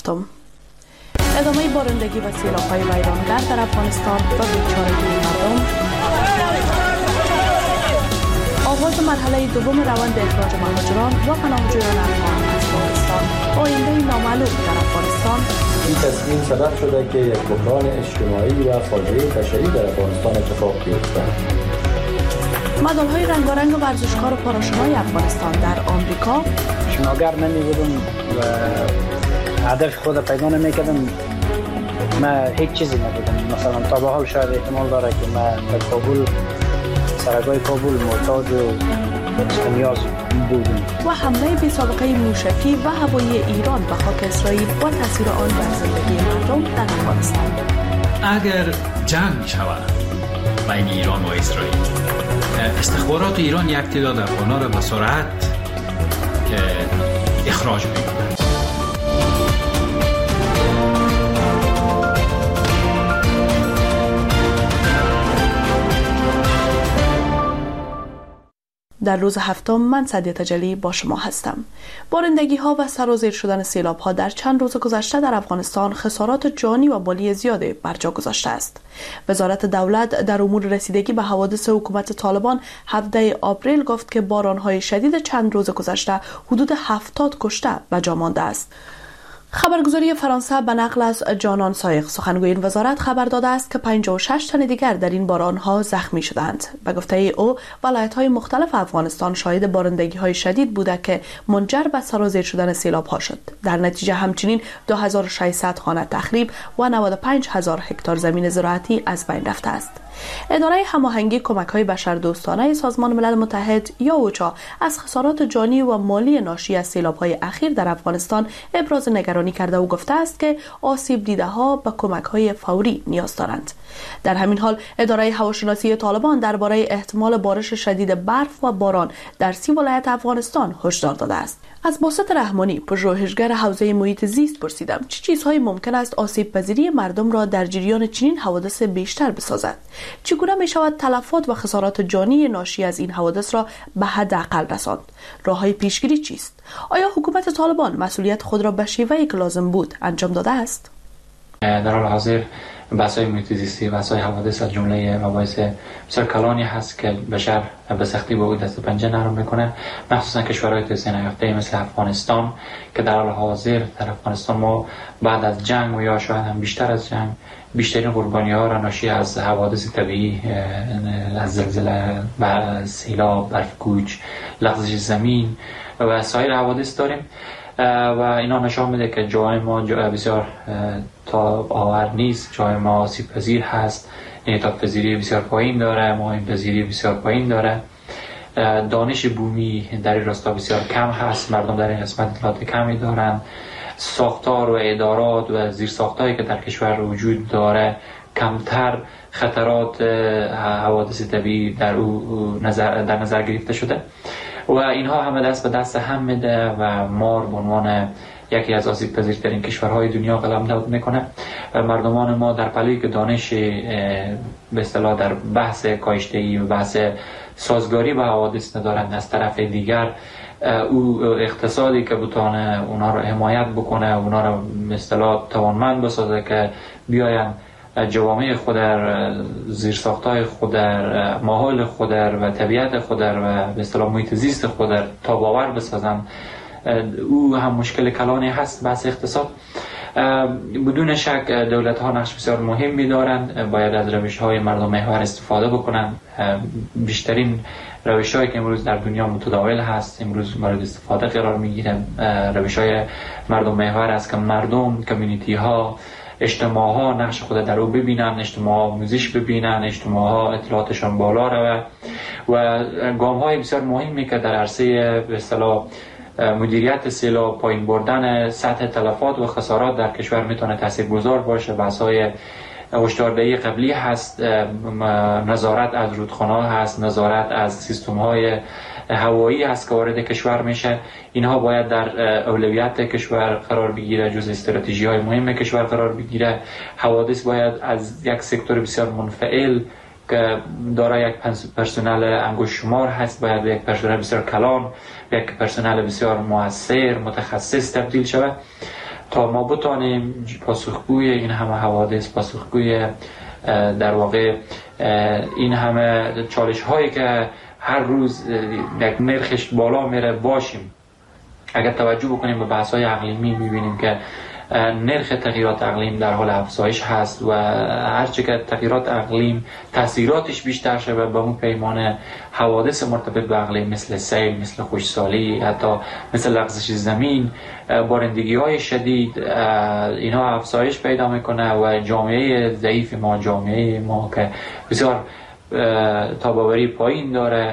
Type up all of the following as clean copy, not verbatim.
هفتم. ادامه بارندگی و سیلاب‌های ویرانگر در افغانستان و بیچارگی مردم. آغاز مرحله دوم روند اخراج مهاجران و پناهجویان افغان از پاکستان. آینده نامعلوم در افغانستان. این تصمیم سبب شده که یک بحران اجتماعی و فاجعه بشری در افغانستان اتفاق بیفتد. مدال‌های رنگارنگ ورزشکار پاراشنای افغانستان در آمریکا. شناگر نمی‌بودم و هدف خود پیدا نمی‌کردم. من هیچ چیزی نبودم. مثلا تا به حال شاید احتمال داره که من در کابل، سرگاه کابل محتاج و نیاز بودم. و حمله بی سابقه موشکی و هوایی ایران به خاک اسرائیل و تاثیر آن بر زندگی مردم در افغانستان. اگر جنگ شود بین ایران و اسرائیل، استخبارات ایران یک تعداد افغان‌ها را به سرعت اخراج می‌کنند. در روز هفتم من سعدیه تجلی با شما هستم. بارندگی ها و سرازیر شدن سیلاب ها در چند روز گذشته در افغانستان خسارات جانی و مالی زیادی بر جا گذاشته است. وزارت دولت در امور رسیدگی به حوادث حکومت طالبان 17 آپریل گفت که باران های شدید چند روز گذشته حدود 70 کشته به جا مانده است. خبرگزاری فرانسه به نقل از جانان سایق سخنگوی این وزارت خبر داده است که 56 تن دیگر در این باران‌ها زخمی شدند. به گفته او، ولایت‌های مختلف افغانستان شاهد بارندگی‌های شدید بوده که منجر به سرازیر شدن سیلاب‌ها شد. در نتیجه همچنین 2600 خانه تخریب و 95000 هکتار زمین زراعتی از بین رفته است. اداره هماهنگی کمک‌های بشردوستانه سازمان ملل متحد یا اوچا از خسارات جانی و مالی ناشی از سیلاب‌های اخیر در افغانستان ابراز نگرانی کرده و گفته است که آسیب دیده‌ها به کمک‌های فوری نیاز دارند. در همین حال اداره هواشناسی طالبان درباره احتمال بارش شدید برف و باران در 30 ولایت افغانستان هشدار داده است. از باسط رحمانی، پژوهشگر حوزه محیط زیست پرسیدم چه چیزهایی ممکن است آسیب پذیری مردم را در جریان چنین حوادث بیشتر بسازد؟ چگونه می شود تلفات و خسارات جانی ناشی از این حوادث را به حداقل رساند؟ راههای پیشگیری چیست؟ آیا حکومت طالبان مسئولیت خود را به شیوهی که لازم بود انجام داده است؟ در حال حاضر بحث‌های محیط زیستی، بحث‌های حوادث از جمله مباحث بسیار کلانی هست که بشر به سختی با او دست پنجه نرم میکنه، مخصوصا کشورهای توسعه نیافته مثل افغانستان که در حال حاضر در افغانستان ما بعد از جنگ و یا شاید هم بیشتر از جنگ بیشترین قربانی‌ها را ناشی از حوادث طبیعی، از زلزله، سیلاب، برف‌کوچ، لغزش زمین و سایر حوادث داریم و اینا نشان میده که جای ما بسیار تا آور نیست، جای ما آسیب پذیر هست، انعطاف پذیری بسیار پایین داره، مهاجم پذیری بسیار پایین داره، دانش بومی در این راستا بسیار کم هست، مردم در این قسمت اطلاعات کمی دارن، ساختار و ادارات و زیرساختایی که در کشور وجود داره کمتر خطرات حوادث طبیعی در نظر گرفته شده و اینها همه دست به دست هم میده و ما به عنوان یکی از آسیب پذیرترین کشورهای دنیا قلمداد میکنه و مردمان ما در پلی که دانش به اصطلاح در بحث کاشته‌ای و بحث سازگاری با حوادث ندارند، از طرف دیگر او اقتصادی که بتونه اونا رو حمایت بکنه، اونا رو به اصطلاح توانمند بسازه که بیاین جوامع خود در زیرساختای خود در ماحول خود و طبیعت خود و به اصطلاح محیط زیست خود در تاب‌آور بسازن، او هم مشکل کلانی هست. بحث اقتصاد بدون شک دولت ها نقش بسیار مهمی دارند، باید از روش های مردم محور استفاده بکنن. بیشترین روش هایی که امروز در دنیا متداول هست امروز مورد استفاده قرار میگیره روش های مردم محور است که مردم، کمیونیتی ها، اجتماع ها نقش خود در او ببینن، اجتماع ها آموزش ببینن، اجتماع ها اطلاعاتشان بالا روه و گام های بسیار مهمی که در عرصه به اصطلاح مدیریت سیلاب، پایین بردن سطح تلفات و خسارات در کشور میتونه تاثیرگذار باشه. بحث‌های هشداردهی قبلی هست، نظارت از رودخانه‌ها هست، نظارت از سیستم‌های هوایی هست که وارد کشور میشه. اینها باید در اولویت کشور قرار بگیره، جز استراتژی‌های مهم کشور قرار بگیره. حوادث باید از یک سکتور بسیار منفعل که دارای یک پرسنل انگشت شمار هست باید به یک پرسنل بسیار کلان، به یک پرسنل بسیار مؤثر، متخصص تبدیل شود تا ما بتانیم پاسخگوی این همه حوادث، پاسخگوی در واقع این همه چالش هایی که هر روز یک نرخش بالا میره باشیم. اگر توجه بکنیم به بحث های اقلیمی میبینیم که نرخ تغییرات اقلیم در حال افزایش هست و هرچه که تغییرات اقلیم تاثیراتش بیشتر شده به اون پیمان حوادث مرتبط به اقلیم مثل سیل، مثل خشکسالی، حتی مثل لغزش زمین، بارندگی های شدید، اینها افزایش پیدا میکنه و جامعه ضعیف ما، جامعه ما که بسیار تاباوری پایین داره،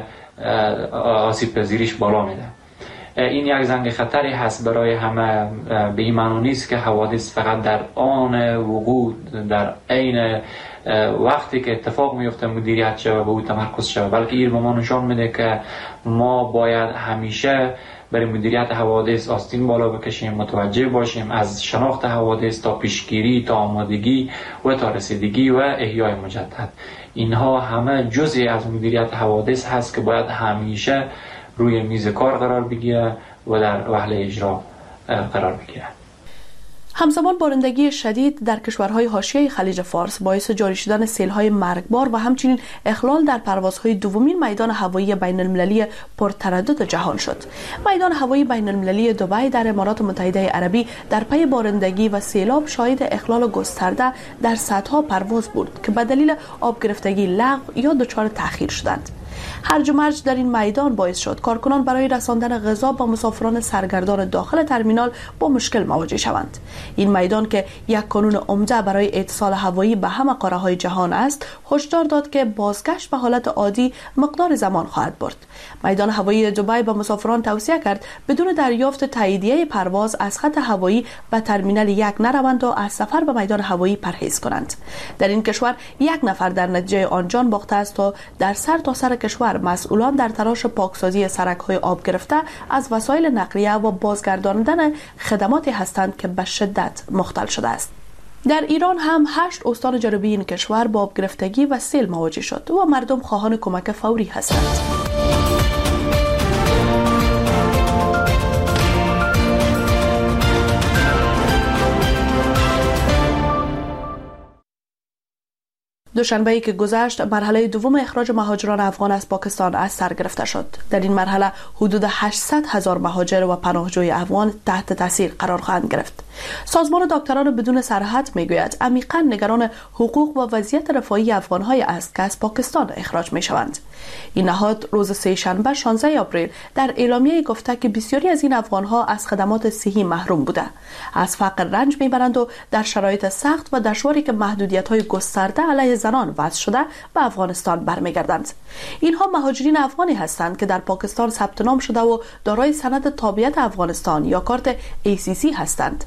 آسیب پذیریش بالا میده. این یک زنگ خطری هست برای همه. به این معنی نیست که حوادث فقط در آن وقوع، در عین وقتی که اتفاق میفته مدیریت شود به او تمرکز شود، بلکه این به ما نشان میده که ما باید همیشه برای مدیریت حوادث آستین بالا بکشیم، متوجه باشیم از شناخت حوادث تا پیشگیری، تا آمادگی و تا رسیدگی و احیای مجدد. اینها همه جزئی از مدیریت حوادث هست که باید همیشه روی میز کار قرار بگیره و در وهله اجرا قرار بگیره. همزمان بارندگی شدید در کشورهای حاشیه خلیج فارس باعث جاری شدن سیل‌های مرگبار و همچنین اخلال در پروازهای دومین میدان هوایی بین المللی پرتردد جهان شد. میدان هوایی بین المللی دبی در امارات متحده عربی در پی بارندگی و سیلاب شاهد اخلال گسترده در صدها پرواز بود که به دلیل آب گرفتگی لغو یا دچار تأخیر شدند. هرج و مرج در این میدان باعث شد کارکنان برای رساندن غذا با مسافران سرگردان داخل ترمینال با مشکل مواجه شوند. این میدان که یک کانون عمده برای اتصال هوایی به همه قاره‌های جهان است، هشدار داد که بازگشت به حالت عادی مقدار زمان خواهد برد. میدان هوایی دبی به مسافران توصیه کرد بدون دریافت تاییدیه پرواز از خط هوایی و ترمینال یک نروند و از سفر به میدان هوایی پرهیز کنند. در این کشور یک نفر در نتیجه آن جان باخته است و در سر تا سر کشور مسئولان در تلاش پاکسازی سرک‌های آب گرفته از وسایل نقلیه و بازگرداندن خدماتی هستند که به شدت مختل شده است. در ایران هم 8 استان جنوبی این کشور با آب گرفتگی و سیل مواجه شد و مردم خواهان کمک فوری هستند. دوشنبه‌ای که گذشت مرحله دوم اخراج مهاجران افغان از پاکستان از سر گرفته شد. در این مرحله حدود 800,000 مهاجر و پناهجوی افغان تحت تاثیر قرار خواهند گرفت. سازمان دکتران بدون سرحد میگوید عمیقاً نگران حقوق و وضعیت رفاهی افغان‌های است که از پاکستان اخراج می‌شوند. این نهاد روز سه‌شنبه 16 آپریل در اعلامیه گفته که بسیاری از این افغان‌ها از خدمات صحی محروم بوده، از فقر رنج می‌برند و در شرایط سخت و دشواری که محدودیت‌های گسترده علیه زنان وضع شده به افغانستان برمیگردند. اینها مهاجرین افغانی هستند که در پاکستان ثبت نام شده و دارای سند تابعیت افغانستان یا کارت ACC هستند.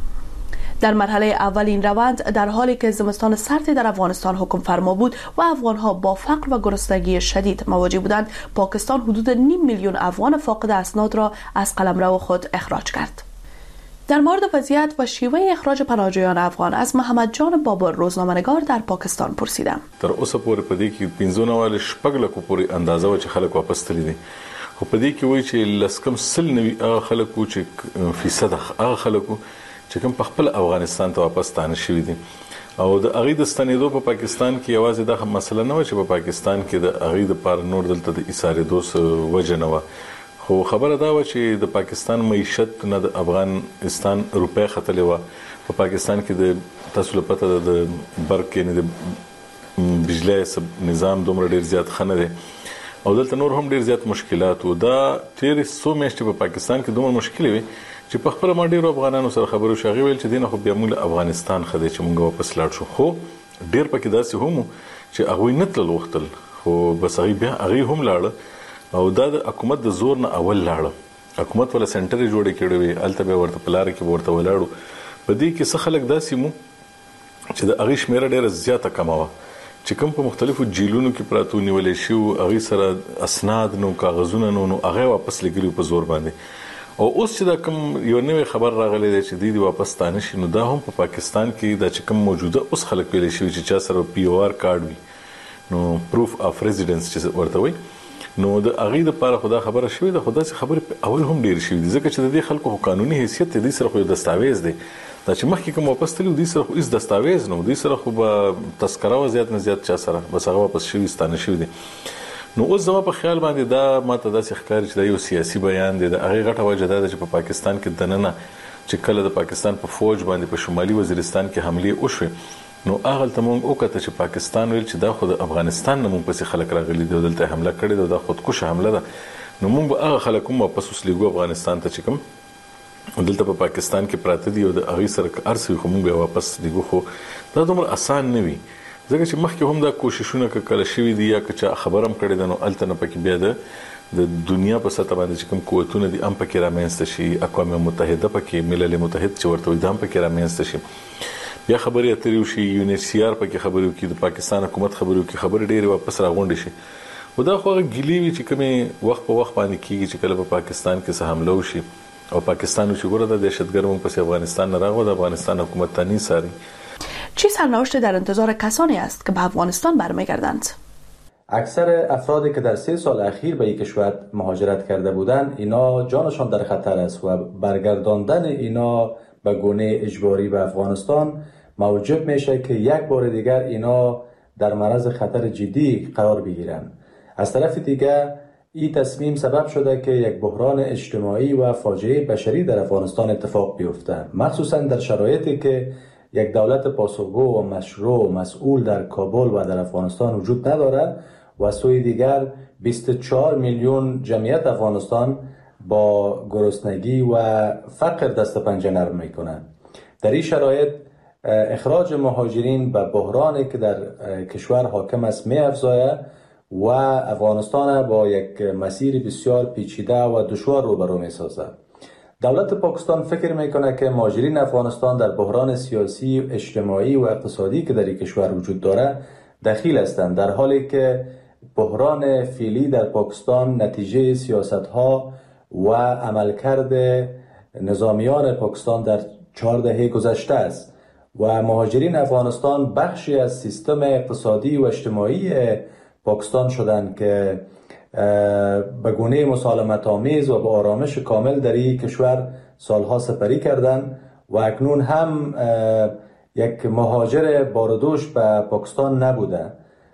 در مرحله اول این روند در حالی که زمستان سردی در افغانستان حکم فرما بود و افغانها با فقر و گرسنگی شدید مواجه بودند، پاکستان حدود 500,000 افغان فاقد اسناد را از قلمرو خود اخراج کرد. در مورد وضعیت و شیوه اخراج پناهجویان افغان از محمد جان بابر روزنامه‌نگار در پاکستان پرسیدم. تر اوسه پورې په دې کې 15 شپږ پورې اندازه و چې خلک واپس تللي دي. خو په دې کې وایي چې لسکم سل نوي هغه خلکو چې فیصد هغه خلکو چې کوم په خپل افغانستان ته واپس ستانه شوي دي او د هغې د ستنېدو په پاکستان کې یوازې دا مسله نه وه چې په پاکستان کې د هغې دپاره نور دلته د ایسارېدو وجه نه وه، خو خبره دا وه چې د پاکستان معیشت نه د افغانستان روپۍ ختلې وه. په پاکستان کې د تاسو له پته د برق یعنې د بجلی نظام دومره ډېر زیات ښه نه دی او دلته نور هم ډېر زیات مشکلات و. دا تېرې څو میاشتې په پاکستان کې دومره مشکلې وي چې په خپله ما ډېرو افغانانو سره خبرې وشوې. هغې ویل چې دې نه خو بیا موږ له افغانستان ښه دی چې موږ واپس لاړ شو. خو ډېر پکې داسې هم وو چې هغوی نه تلل غوښتل، خو بس هغوی هم لاړه او دا د حکومت د زور نه اول لاړه. حکومت ولا سنټرې جوړې کړې وې، هلته بیا ورته په لاره کې به ورته ولاړو. په دې کې څه خلک داسې مو چې د هغې شمېره ډېره زیاته کمه وه چې کوم په مختلفو جیلونو کې پراته ونیولې شوي، هغې سره اسناد نو کاغذونه نو هغه واپس لګلي په زور باندې. او اوس چې دا کوم یو نوی خبر راغلی دی چې دوی واپس ستانه شي، نو دا هم په پاکستان کې دا چې کوم موجوده اوس خلک ویلی شوي چې چا سره POR کارډ وي، نو پروف اف ریزیډنس چې ورته وایي، نو د هغې دپاره خو دا خبره شوې ده. خو داسې خبرې اول هم ډېرې شوي دي ځکه چې د دې خلکو خو قانوني حیثیت دی، دوی سره خو یو دستاویز دی دا چې مخکې کوم واپس تللی دوی سره خو هېڅ دستاویز نه و، دوی سره خو به تذکره وه زیات نه زیات چا سره، بس هغه واپس شوي ستانه شوي دي. نو اوس زما په خیال باندې دا ماته داسې ښکاري چې دا یو سیاسي بیان دی. د هغې غټه وجه دا ده چې په پاکستان کې دننه چې کله د پاکستان په فوج باندې په شمالي وزیرستان کې حملې وشوې، نو هغلته موږ وکته چې پاکستان ویل چې دا خو د افغانستان نه موږ پسې خلک راغلي دي او دلته حمله کړې ده، دا خودکشه حمله ده. نو موږ به هغه خلک هم واپس اوس لیږو افغانستان ته چې کوم دلته په پاکستان کې پراته دي او د هغې سره که هر څه وي خو موږ به واپس لیږو. خو دا دومره اسان نه وي، ځکه چې مخکې هم دا کوششونه که کله شوي دي یا که چا خبر هم کړې ده، نو هلته نه پکې بیا د دنیا په سطح باندې چې کوم قوتونه دي هم پکې رامنځته شي، اقوام متحده پکې، ملل متحد چې ورته وایي دا هم پکې رامنځته شي، بیا خبرې اترې وشي، UNHCR پکې خبرې وکړي، د پاکستان حکومت خبرې وکړي، خبرې ډېرې واپس راغونډې شي. خو دا خو هغه ګیلې وي چې کومې وخت په وخت باندې کېږي چې کله په پاکستان کې څه حمله وشي او پاکستان چې ګوره دا دهشتګرد موږ پسې افغانستان نه راغلو، د افغانستان حکومت ته نیساري. چه سرنوشتی در انتظار کسانی است که به افغانستان برمیگردند؟ اکثر افرادی که در 3 سال اخیر به این کشور مهاجرت کرده بودند، اینا جانشان در خطر است و برگرداندن اینا به گونه اجباری به افغانستان موجب میشه که یک بار دیگر اینا در معرض خطر جدی قرار بگیرند. از طرف دیگر این تصمیم سبب شده که یک بحران اجتماعی و فاجعه بشری در افغانستان اتفاق بیفته، مخصوصا در شرایطی که یک دولت پاسخگو و مشروع و مسئول در کابل و در افغانستان وجود ندارد و از سوی دیگر 24 میلیون جمعیت افغانستان با گرسنگی و فقر دست پنجه نرم میکنند. در این شرایط اخراج مهاجرین به بحرانی که در کشور حاکم است می افزاید و افغانستان با یک مسیر بسیار پیچیده و دشوار روبرو می سازد. دولت پاکستان فکر میکنه که مهاجرین افغانستان در بحران سیاسی، اجتماعی و اقتصادی که در این کشور وجود داره دخیل هستند، در حالی که بحران فعلی در پاکستان نتیجه سیاست‌ها و عملکرد نظامیان پاکستان در 4 دهه گذشته است و مهاجرین افغانستان بخشی از سیستم اقتصادی و اجتماعی پاکستان شدند که به گونه مسالمت آمیز و با آرامش کامل در این کشور سالها سپری کردند و اکنون هم یک مهاجر باردوش به پاکستان نبوده.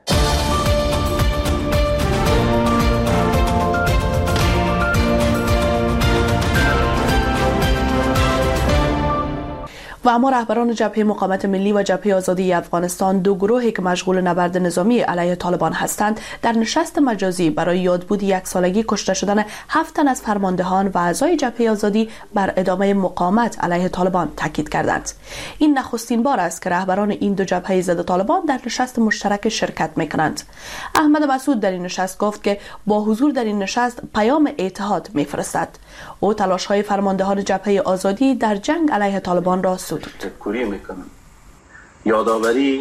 و اما رهبران جبهه مقاومت ملی و جبهه آزادی افغانستان، 2 گروهی که مشغول نبرد نظامی علیه طالبان هستند، در نشست مجازی برای یادبود 1 سالگی کشته شدن 7 تن از فرماندهان و اعضای جبهه آزادی بر ادامه مقاومت علیه طالبان تاکید کردند. این نخستین بار است که رهبران این 2 جبهه ضد طالبان در نشست مشترک شرکت می‌کنند. احمد مسعود در این نشست گفت که با حضور در این نشست پیام اتحاد می‌فرستد. او تلاش‌های فرماندهان جبهه آزادی در جنگ علیه طالبان را تشکری میکنم. یادآوری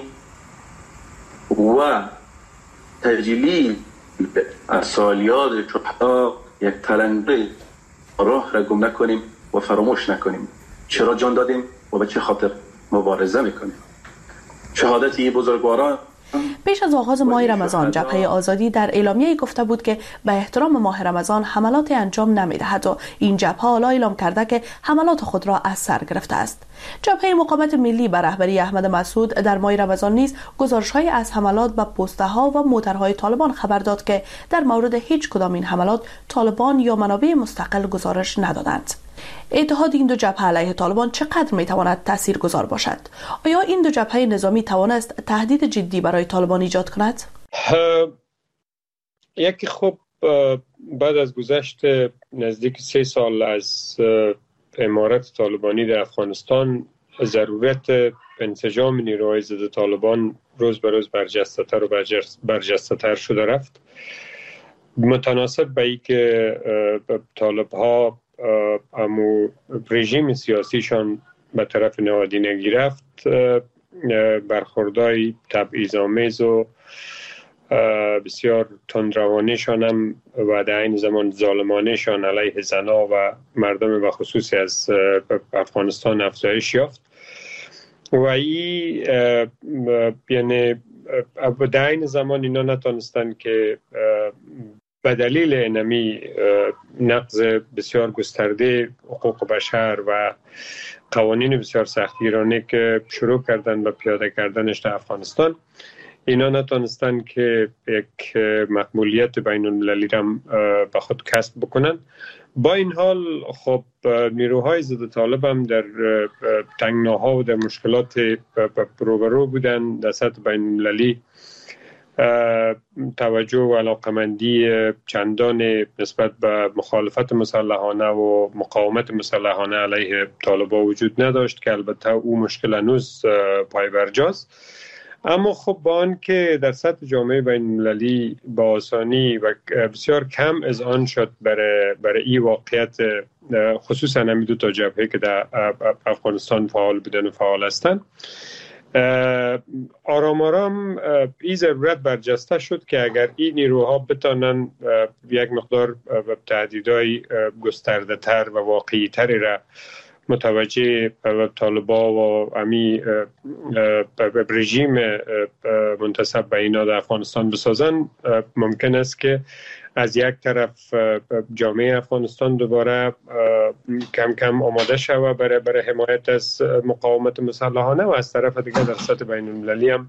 و تجلیل از سالیات شهدا یک تلنگری راه را گم نکنیم و فراموش نکنیم. چرا جان دادیم و به چه خاطر مبارزه میکنیم. شهادت این بزرگواران پیش از آغاز ماه رمضان جبهه آزادی در اعلامیه گفته بود که به احترام ماه رمضان حملات انجام نمی‌دهد و این جبهه حالا اعلام کرده که حملات خود را از سر گرفته است. جبهه مقاومت ملی به رهبری احمد مسعود در ماه رمضان نیز گزارش‌های از حملات به پست‌ها و موترهای طالبان خبر داد که در مورد هیچ کدام این حملات طالبان یا منابع مستقل گزارش ندادند. اتحاد این 2 جبهه علیه طالبان چقدر میتواند تاثیرگذار باشد؟ آیا این 2 جبهه نظامی توانست تهدید جدی برای طالبان ایجاد کند؟ یکی خب بعد از گذشت نزدیک 3 سال از امارت طالبانی در افغانستان، ضرورت انسجام نیروهای ضد طالبان روز به روز برجسته‌تر و برجسته‌تر شده رفت. متناسب با اینکه طالب‌ها امو رژیم سیاسیشان به طرف نهادینگی رفت، برخوردهای تبعیض‌آمیز و بسیار تندروانه‌شان هم و در این زمان ظالمانه‌شان علیه زنان و مردم و خصوصی از افغانستان افزایش یافت و این یعنی در این زمان اینا نتونستند که به دلیل اینمی نقض بسیار گسترده حقوق بشر و قوانین بسیار سختگیرانه که شروع کردن به پیاده کردنش در افغانستان، اینا نتونستن که یک مقبولیت بین المللی را به خود کسب بکنن. با این حال خب نیروهای ضد طالب هم در تنگناها و در مشکلات روبرو بودن. در سطح بین المللی توجه و علاقمندی چندان نسبت به مخالفت مسلحانه و مقاومت مسلحانه علیه طالبان وجود نداشت که البته او مشکل هنوز پای برجاست. اما خب با آن که در سطح جامعه بین المللی با آسانی و بسیار کم از آن شد برای این واقعیت، خصوصا همین دو تا جبهه که در افغانستان فعال بودن و فعال هستند، آرام آرام این ضرورت برجسته شد که اگر این نیروها بتانن یک مقدار تهدیدهای گسترده تر و واقعی تری را متوجه طالبان و امی رژیم منتسب به اینا در افغانستان بسازن، ممکن است که از یک طرف جامعه افغانستان دوباره کم کم آماده شود برای حمایت از مقاومت مسلحانه و از طرف دیگر در سطح بین المللی هم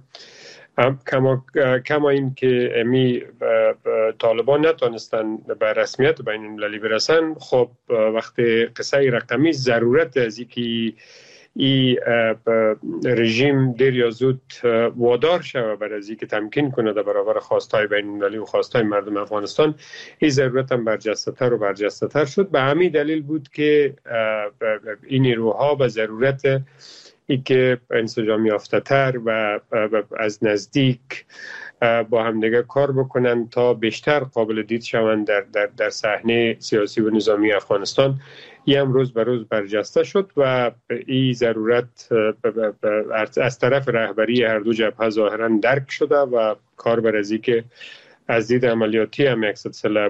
کما این که امی طالبان نتونستن به رسمیت بین المللی برسن. خب وقتی قصه رقمی ضرورت از اینکه این رژیم دیر یا زود وادار شود برای از اینکه تمکین کنه در برابر خواستهای بین المللی و خواستهای مردم افغانستان، این ضرورت هم برجسته تر شد. به همین دلیل بود که این نیروها به ضرورت ای که انسجام یافته تر و از نزدیک با همدیگه کار بکنن تا بیشتر قابل دید شوند در صحنه سیاسی و نظامی افغانستان، این هم روز به روز برجسته شد و این ضرورت از طرف رهبری هر دو جبهه ظاهرا درک شده و کار بر از که از دید عملیاتی هم یک سلسله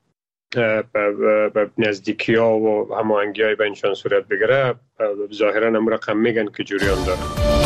نزدیکی ها و هماهنگی های بینشان صورت بگیره، ظاهرا هم رقم میگن که جریان داره.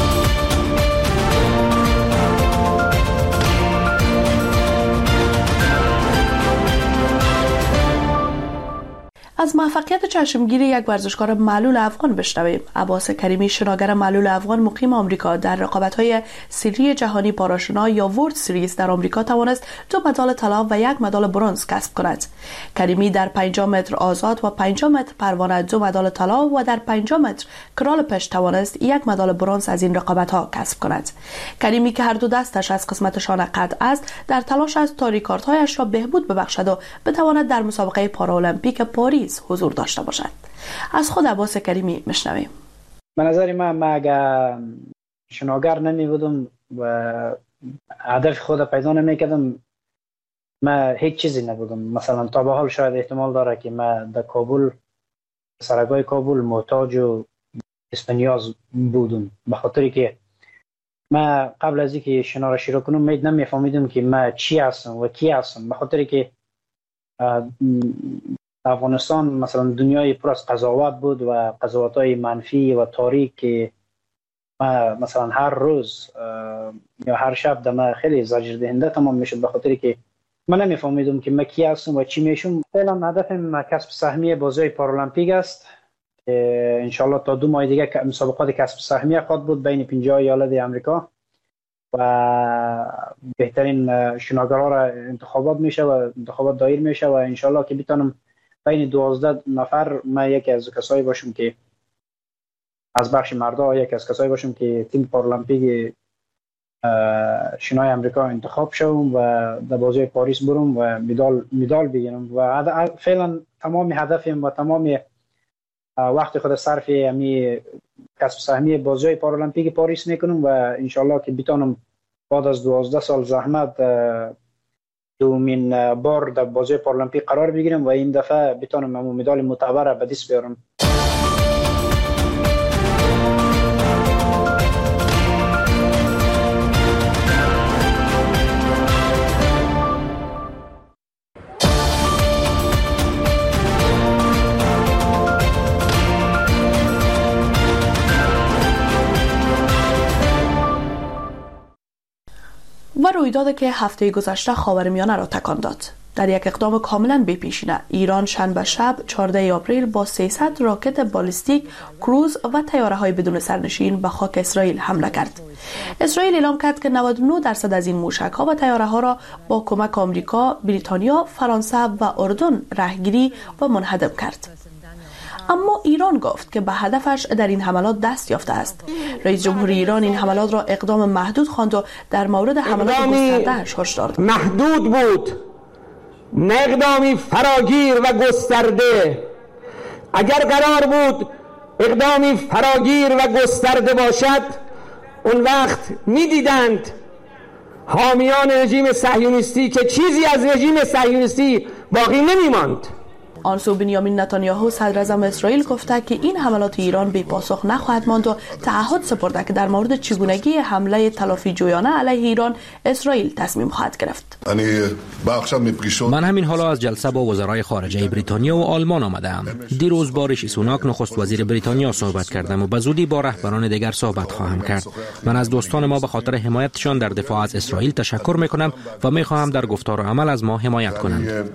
از موفقیت چشمگیر یک ورزشکار معلول افغان بشنویم. عباس کریمی، شناگر معلول افغان مقیم آمریکا، در رقابت‌های سری جهانی پاراشنا یا ورلد سریز در آمریکا توانست 2 مدال طلا و 1 مدال برنز کسب کند. کریمی در 50 متر آزاد و 50 متر پروانه 2 مدال طلا و در 50 متر کرال پشت توانست 1 مدال برنز از این رقابت‌ها کسب کند. کریمی که هر دو دستش از قسمت شانه قطع است، در تلاش است تا ریکاردهایش را بهبود ببخشد و بتواند در مسابقه پارالمپیک پاریس حضور داشته باشد. از خود عباس کریمی میشنویم. به نظر من اگر شناگر نمی بودم و هدف خود پیدا نمی کردم، من هیچ چیزی نبودم. مثلا تا به حال شاید احتمال داره که من در کابل، سرگاه کابل محتاج و اسپانیاز بودم، به خاطری که من قبل از اینکه شنا را شروع کنم نمیفهمیدم که من چی هستم و کی هستم، به خاطری که افغانستان مثلا دنیای پر از قضاوت بود و قضاوت‌های منفی و تاریک که مثلا هر روز یا هر شب دم خیلی زجر دهنده تمام میشد، به خاطری که من نمیفهمیدم که من کی هستم و چی میشم. فعلا هدفم کسب سهمیه بازی پارالمپیک است که ان شاءالله تا 2 ماه دیگه مسابقات کسب سهمیه خواهد بود بین 50 ایالت آمریکا و بهترین شناگرها را انتخابات میشه و انتخابات دایر میشه و ان شاءالله که بتونم بین 12 نفر من یکی از کسایی باشم که از بخش مردا یکی از کسایی باشم که تیم پارالمپیک شنای آمریکا انتخاب شوم و در بازی پاریس برم و مدال بگیرم. و فعلا تمام هدفم و تمام وقت خود صرف امی کسب سهمیه بازی پارالمپیک پاریس میکنم و انشالله که بتونم بعد از 12 سال زحمت دومین بار در بازی پارالمپیک قرار بگیرم و این دفعه بتونم مدال معتبر به دست بیارم. و رویدادی که هفته گذشته خاورمیانه را تکان داد. در یک اقدام کاملا بی‌پیشینه ایران شنبه شب 14 آپریل با 300 راکت بالستیک، کروز و طیاره‌های بدون سرنشین به خاک اسرائیل حمله کرد. اسرائیل اعلام کرد که 99% از این موشک‌ها و طیاره‌ها را با کمک آمریکا، بریتانیا، فرانسه و اردن راهگیری و منهدم کرد. اما ایران گفت که به هدفش در این حملات دست یافته است. رئیس جمهور ایران این حملات را اقدام محدود خواند و در مورد حملات گسترده‌اش هشدار داد. محدود بود، نه اقدامی فراگیر و گسترده. اگر قرار بود اقدامی فراگیر و گسترده باشد، اون وقت می‌دیدند حامیان رژیم صهیونیستی که چیزی از رژیم صهیونیستی باقی نمی‌ماند. آن سو بنیامین نتانیاهو صدر اعظم اسرائیل گفته که این حملات ایران بی پاسخ نخواهد ماند و تعهد سپرده که در مورد چگونگی حمله تلافی جویانه علیه ایران اسرائیل تصمیم خواهد گرفت. من همین حالا از جلسه با وزرای خارجه بریتانیا و آلمان آمدم. دیروز با ریشی سوناک نخست وزیر بریتانیا صحبت کردم و به زودی با رهبران دیگر صحبت خواهم کرد. من از دوستان ما به خاطر حمایتشان در دفاع از اسرائیل تشکر میکنم و میخواهم در گفتار و عمل از ما حمایت کنند.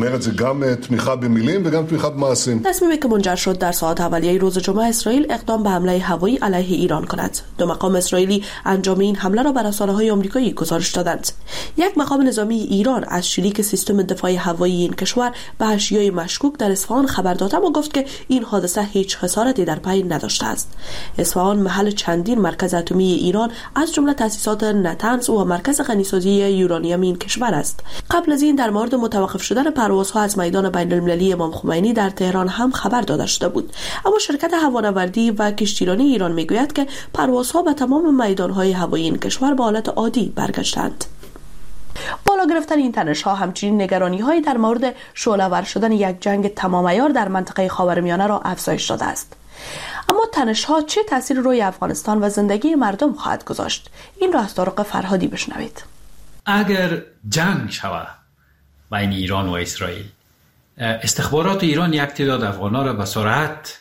تصمیمی که منجر شد در ساعات اولیه روز جمعه اسرائیل اقدام به حمله هوایی علیه ایران کند. دو مقام اسرائیلی انجام این حمله را بر رسانه‌های آمریکایی گزارش دادند. یک مقام نظامی ایران از شلیک سیستم دفاع هوایی این کشور به اشیای مشکوک در اصفهان خبر داد و گفت که این حادثه هیچ خسارتی در پی نداشته است. اصفهان محل چندین مرکز اتمی ایران از جمله تأسیسات نتنز و مرکز غنیسازی یورانیم این کشور است. قبل از این در مورد متوقف شدن پروازها از میدان بین‌المللی امام خمینی در تهران هم خبر داده شده بود، اما شرکت هوانوردی و کشتیرانی ایران میگوید که پروازها به تمام میدان‌های هوایی این کشور به حالت عادی برگشتند. بالا گرفتن این تنش‌ها همچنین نگرانی‌هایی در مورد شعله‌ور شدن یک جنگ تمام‌عیار در منطقه خاورمیانه را افزایش داده است. اما تنش‌ها چه تأثیری روی افغانستان و زندگی مردم خواهد گذاشت؟ این را از طارق فرهادی بشنوید. اگر جنگ شود بین ایران و اسرائیل، استخبارات ایران یک تعداد افغان‌ها را به سرعت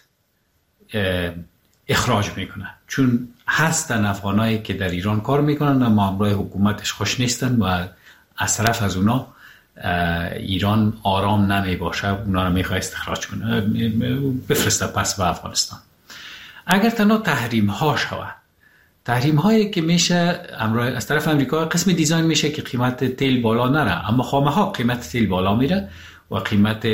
اخراج میکنه، چون هستن افغانایی که در ایران کار میکنن اما همراه حکومتش خوش نیستن و از طرف از اونا ایران آرام نمی باشه، اونا را میخواه استخراج کنه، بفرسته پس به افغانستان. اگر تنها تحریم ها شود، تحریم هایی که میشه از طرف امریکا قسم دیزاین میشه که قیمت تیل بالا نره، اما خامه ها قیمت تیل بالا میره و قیمت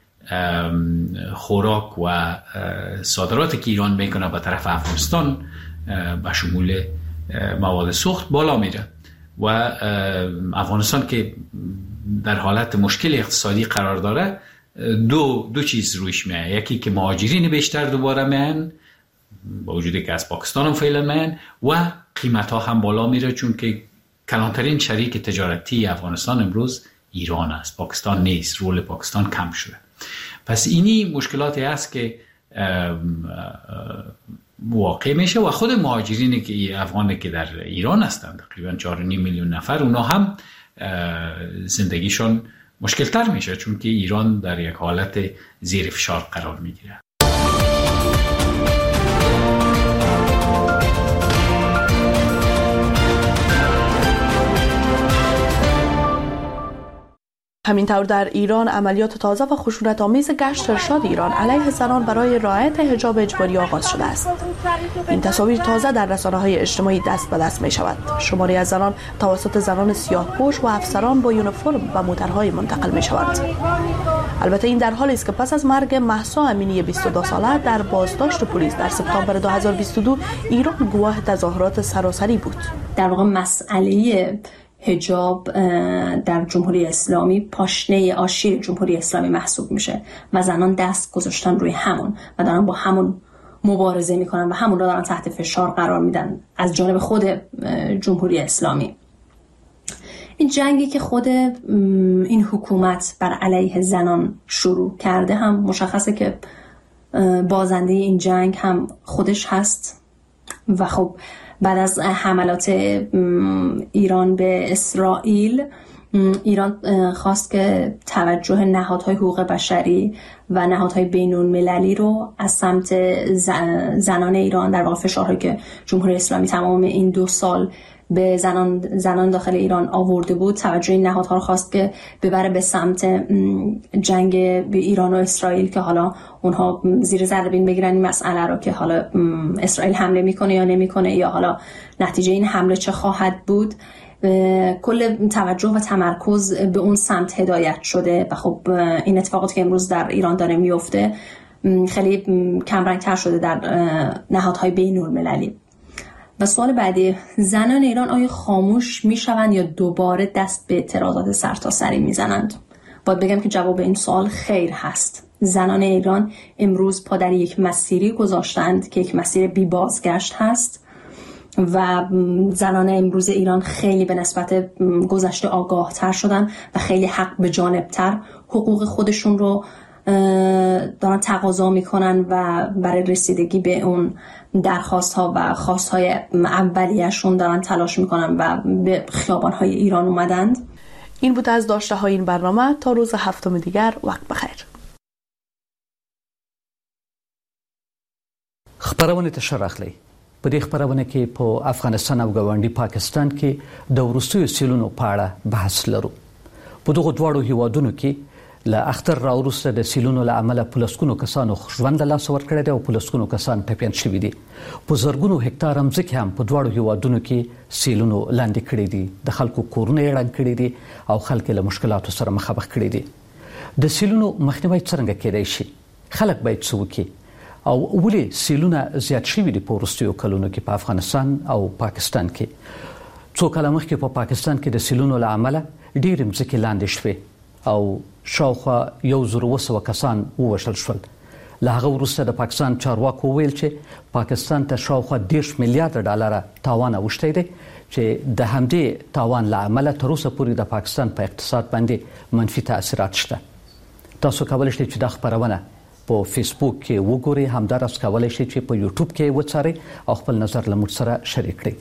خوراک و صادراتی که ایران میکنه به طرف افغانستان به شمول مواد سوخت بالا میره و افغانستان که در حالت مشکل اقتصادی قرار داره، دو چیز روش میاد. یکی که مهاجرین بیشتر دوباره میان با وجودی که از پاکستان هم فعلا میان و قیمت ها هم بالا میره، چون که کلانترین شریک تجارتی افغانستان امروز ایران است، پاکستان نیست، رول پاکستان کم شده. پس اینی مشکلاتی است که واقع میشه و خود مهاجرین که افغانی که در ایران هستند تقریبا 4.5 میلیون نفر، اونا هم زندگیشون مشکل تر میشه، چون که ایران در یک حالت زیر فشار قرار میگیره. همینطور در ایران عملیات تازه و خشونت‌آمیز گشت ارشاد ایران علیه زنان برای رعایت حجاب اجباری آغاز شده است. این تصاویر تازه در رسانه‌های اجتماعی دست به دست می‌شود. شماری از زنان توسط زنان سیاه‌پوش و افسران با یونیفرم به موترهای منتقل می‌شوند. البته این در حالی است که پس از مرگ مهسا امینی 22 ساله در بازداشت پلیس در سپتامبر 2022 ایران گواه تظاهرات سراسری بود. در واقع مسئله حجاب در جمهوری اسلامی پاشنه آشیل جمهوری اسلامی محسوب میشه و زنان دست گذاشتن روی همون و دارن با همون مبارزه میکنن و همون رو دارن تحت فشار قرار میدن از جانب خود جمهوری اسلامی. این جنگی که خود این حکومت بر علیه زنان شروع کرده هم مشخصه که بازنده این جنگ هم خودش هست و خب بعد از حملات ایران به اسرائیل، ایران خواست که توجه نهادهای حقوق بشری و نهادهای بین‌المللی رو از سمت زنان ایران، در واقع فشارهایی که جمهوری اسلامی تمام این 2 سال به زنان داخل ایران آورده بود توجه این نهادها رو خواست که ببره به سمت جنگ ایران و اسرائیل که حالا اونها زیر ذره بین بگیرن این مسئله رو که حالا اسرائیل حمله میکنه یا نمیکنه یا حالا نتیجه این حمله چه خواهد بود. کل توجه و تمرکز به اون سمت هدایت شده و خب این اتفاقاتی که امروز در ایران داره میفته خیلی کمرنگ‌تر شده در نهادهای بین‌المللی. و سوال بعدی، زنان ایران آیا خاموش میشوند یا دوباره دست به اعتراضات سرتاسری میزنند؟ باید بگم که جواب این سوال خیر هست. زنان ایران امروز پا در یک مسیری گذاشتند که یک مسیر بی بازگشت هست و زنان امروز ایران خیلی به نسبت گذشته آگاه تر شدن و خیلی حق به جانب تر حقوق خودشون رو دارن تقاضا میکنن و برای رسیدگی به اون درخواست ها و خواست های اولیه‌شون دارن تلاش میکنن و به خیابان های ایران اومدند. این بود از داشته های این برنامه. تا روز هفتم دیگر وقت بخیر. خبرونه تشرخلی په دې خبرونه کې په افغانستان او ګاونډي پاکستان کې د وروستیو سیلونو په اړه بحث لرو. په دغه دواړو هیوادونو کې له اختر راوروسته د سیلونو له امله پلسکونو کسانو ژوند له لاسه ورکړی دی او پلسکونو کسان ټپیان شوي دي. په زرګونو هکتار ځمکې هم په دواړو هیوادونو کې سیلونو لاندې کړي دي. د خلکو کورونه یې ړنګ کړي دي او خلک له مشکلاتو سره مخامخ کړي دي. د سیلونو مخنیوی څنګه کېدای شي؟ خلک باید څه وکړي؟ او ولې سیلونه زیات شوي دي په وروستیو کلونو کې په افغانستان او پاکستان کې؟ څو کاله مخکې په پاکستان کې د سیلونو له امله ډېرې ځمکې لاندې شوې او شاوخوا 1,200 کسان ووژل شول. له هغه وروسته د پاکستان چارواکو ویل چې پاکستان ته شاوخوا 10 میلیارډ ډالر تاوان اوښتی دی چې د همدې تاوان له امله تر اوسه پورې د پاکستان په اقتصاد باندې منفي تاثیرات شته. تاسو کولی شئ چې دا خبرونه په فیسبوک کې وګورئ، همداراز کولی شئ چې په یوټیوب کې وڅارئ او خپل نظر له موږ سره شریک کړئ.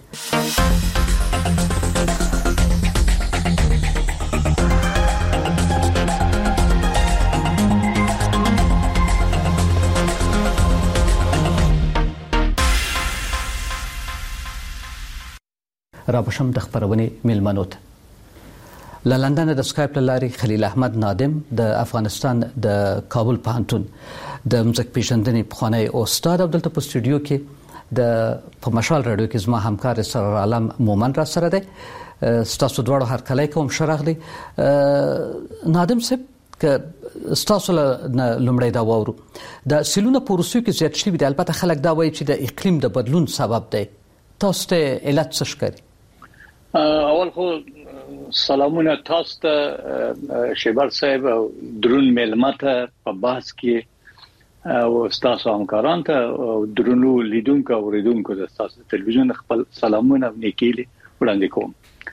را بشم د خبرونې میلمنو ته. له لندن د سکایپ له لارې خلیل احمد نادم د افغانستان د کابل پوهنتون د مځک پیژندنې پخوانی استاد او دلته په سټوډیو کې په مشال رادیو کې زما همکار سرور عالم مومن را سره دی. ستاسو دواړو هرکلی کوم، ښه راغلي. نادم صاحب که ستاسو له لومړی دا واورو، د سیلونه په وروستیو کې زیات شوي دي. البته خلک دا وایي چې د اقلیم د بدلون سبب دی. تاسو ته علت څه ښکاري؟ اول خو سلامونه تاسو ته شیبر صاحب او درون میلمه ته په بحث کې او تاسو همکاران ته او درونو لیدونکو او اوریدونکو د تاسو تلویزیون خپل سلامونه نیکیلي وړاندې کوم.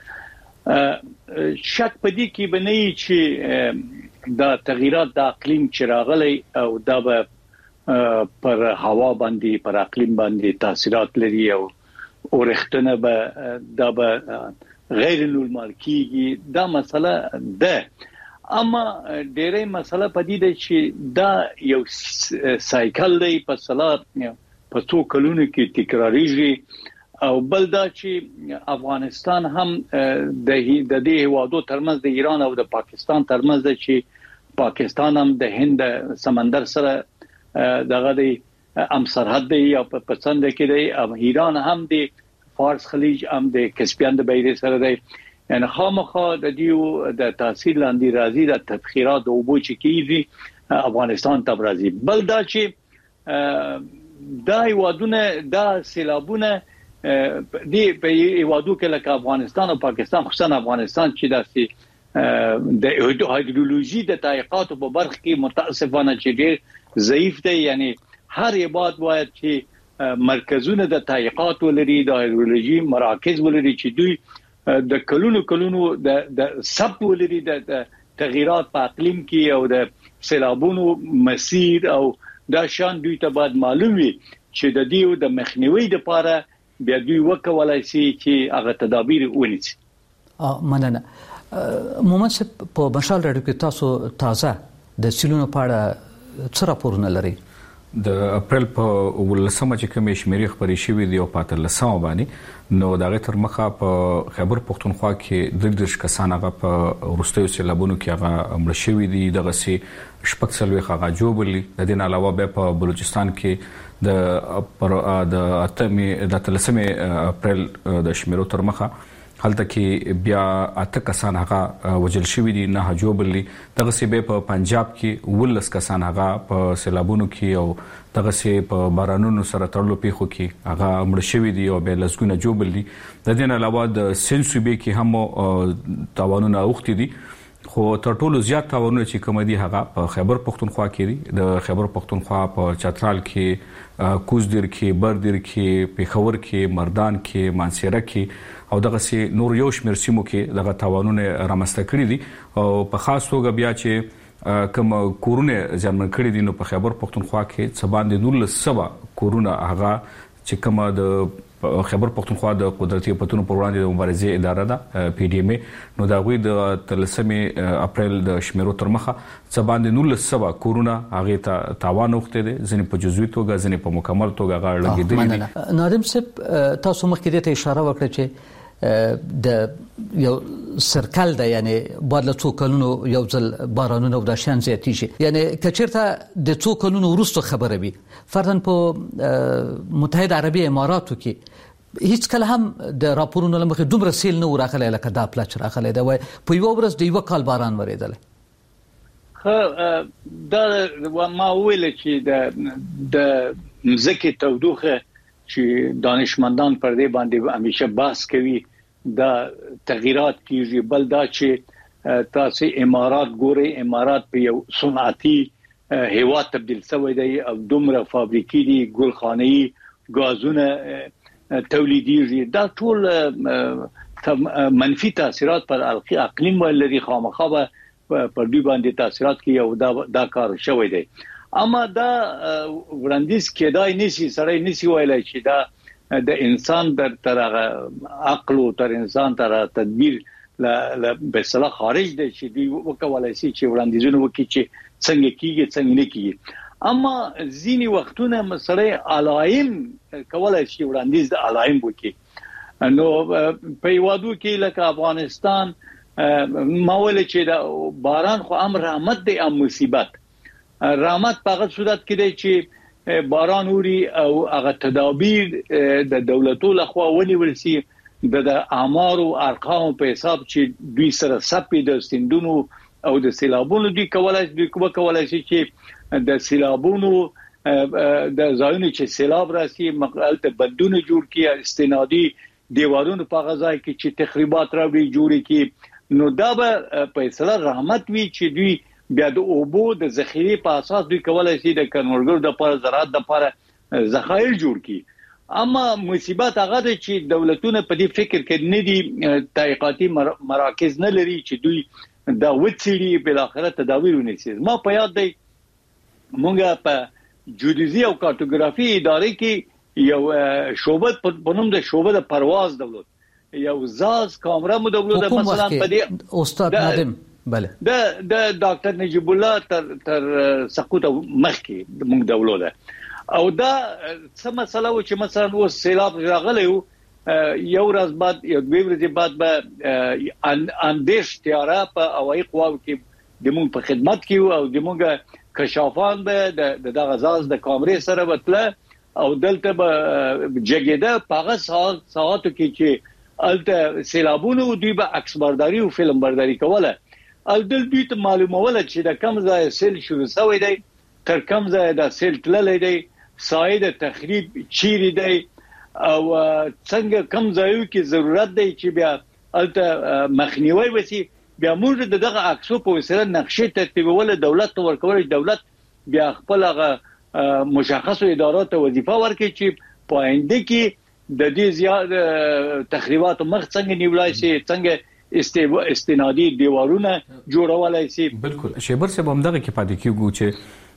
شک پدې کې بنئ چې دا تغیرات د اقلیم چې راغلي او دا به پر هوا باندې پر اقلیم باندې تاثیرات لري او اورختنه به دا به غیر نورمال کیږي. دا مسله ده، اما ډېرې مسله پدې ده چې دا یو سایکل دی په سلا په څو کلونو کې تکراریږي. او بل دا چې افغانستان هم د دې هیوادو ترمنځ د ایران او د پاکستان ترمنځ ده چې پاکستان هم د هند سمندر سره دغه دی ام سرحد دی یا په پسند کې دی، ام ایران هم دی فارس خلیج هم د کسپیان د بحیره سره دی. یعنی خامخا د دیو د تاثیر لاندې راځي د تبخیرات او بو چې کیږي افغانستان ته راځي. بل دا چې دا هیوادونه دا سیلابونه دی په هیوادو کې لکه افغانستان او پاکستان، خصوصا افغانستان چې داسې د هایدرولوژي د تحقیقاتو په برخه کې متاسفانه چې ډېر ضعیف دی. یعنی هر عبادت باید چې مرکزونه د تحقیقات ولري، د هایدرولوژي مراکز ولري چې دوی د کلونو د ثبت ولري د تغیرات په اقلیم کې او د سیلابونو مسیر او دا شان دوی ته باید معلوم وي چې د دیو د مخنیوي لپاره بیا دوی وکولای شي چې هغه تدابیر ونیسي. مننه. مومن صاحب په مشال رادیو کې تاسو تازه د سیلونو په اړه څه راپورونه لري؟ د اپریل په 18 چې کومې شمیرې خبرې شوې دي او په 13 باندې نو دغه تر مخه په خیبر پختونخوا کې 10 کسان هغه په وروستیو سیلابونو کې هغه مړ شوي دي دغه سي شپږ څلوي هغه جوړلي د دې علاوه به په بلوچستان کې د 13 اپریل د شمیرو تر مخه هلته کې بیا 8 کسان هغه وجل شوي دي نه جوړلي دغه سي به په پنجاب کې 19 کسان هغه په سیلابونو کې او دغه سي په بارانونو سره تړلو پیښو کې هغه مړ شوي دي او به لسګونه جوړلي د دې علاوه د سیل صوبې کې هم تاوانونه اوختي دي خو تر ټولو زیات تاوانونه چې کوم دي هغه په خیبر پختونخوا کې دي د خیبر پختونخوا په چترال کې کوزدر کې بردر کې پیښور کې مردان کې مانسیره کې او دغه سي نور یو شمیر سیمو کې دغه تاوانونه رامنځته کړي دي او په خاص توګه بیا چې کوم کورونه ځمن کړي دي نو په خیبر پختونخوا کې څه باندې 1900 کورونه هغه چې کوم د خیبر پختونخوا د قدرتي پتونو پر وړاندې د مبارزې اداره ده پی ډی ایم نو دا غوي د 13 اپریل د شمیرو تر مخه څه باندې 1900 کورونه هغه ته تاوان وخته دي ځنې په جزوي توګه ځنې په مکمل توګه هغه لګیدلي دي نادم صاحب تاسو مخکې ته اشاره وکړه چې د یو سرکل ده یعنی بعد له څو کلونو یو ځل بارانونه او د شان زیاتی شي یعنی کچرته د څو کلونو وروسته خبره وي فرضاً په متحده عربی اماراتو کې هیڅ کله هم د راپورونو لمخې دومره سیل نه راغلی لکه دا پلاچ راغلی دا وای په یو ورځ د یو کال باران وریدل دا ما ویل چې د مزکه تودوخه چې دانشمندان پر دې باندې همیشه بحث کوي دا تغیرات کیږي بل دا چې تاسو امارات ګوري امارات په یو صنعتي هیواد تبدیل شوی دی او دومره فابریکې دي ګلخانه‌ای غازونه تولیدي دا ټول منفي تاثیرات پر اقلیم ولري خامخا پر دوی باندې تاثیرات کوي او دا کار شوی دی اما دا وړاندیز کېدای نشي سړی نشي ویلای چې دا د انسان تر عقل او تر انسان تر تدبیر ل به صلاح خارج دی چې دوی وکولای شي چې وړاندیزونه وکړي چې څنګه کیږي څنګه نه کیږي اما ځینی وختونه مسله علایم کولای شي وړاندیز د علایم وکړي نو په یوادو کې لکه افغانستان ماول چې دا باران خو امر رحمت دی ام مصیبت رحمت په هغه صورت کې دی چې باران اوري او هغه تدابیر د دولتو لخوا ونیول شي د اعمار او ارقام په حساب چې دوی سره سپي د سندونو او د سیلابونو دوی کولای شي چې د سیلابونو د ځایونو چې سیلاب راسي مقالته بدونه جوړ کړي استنادي دیوالونو په غځای کې چې تخریبات راوړي جوړي کې نو دا به فیصله رحمت وی چې دوی بیا د اوبو د ذخیره په اساس دوی کولای شي د کنورګر د لپاره زراعت د لپاره ذخایر جوړ کړي اما مصیبت هغه ده چې دولتونه په دې فکر کې نه دي تحقیقاتي مراکز نه لري چې دوی دا وڅېړي بل اخرت تداویر ونیسي ما په یاد دی مونږه په جیودیزي او کارتوګرافي ادارې کې یو شعبه په نوم د شعبه د پرواز دولت یو زاز کامره مو دولت مثلا په دې استاد نادم بله د ډاکټر نجیب الله تر سقوط مخکې د موږ دولت او دا څه مسله و چې مثلا و سیلاب راغلی یو ورځ بعد یو دوه ورځې بعد به اندیش تیاره په هوایي قواو کې د موږ په خدمت کې او د موږ کشافان به د غزاز د کامرې سره وتله او دلته به جګیده په هغه ساعتو کې چې الته سیلابونو دوی به عکس برداری او فلم برداری کوله الدل دوی ته معلومه چې د کم ځای سیل شروع شوی دی تر کم ځای د سیل تللی دی سایه د تخریب چیرې دی او څنګه کم ځایو کې ضرورت دی چې بیا الته مخنیوي وسی بیا موږ دغه عکسو په وسیله نقشې ترتیبول دولت ورکول دولت بیا خپل مشخصو ادارات وظیفه ورکړي چې پاینده کې د دې زیات تخریبات مخ څنګه نیولای شي څنګه استنادي دیوالونه جوړولای شي بالکل شیبر صاحب هم دغه کې پاتې کیږي چې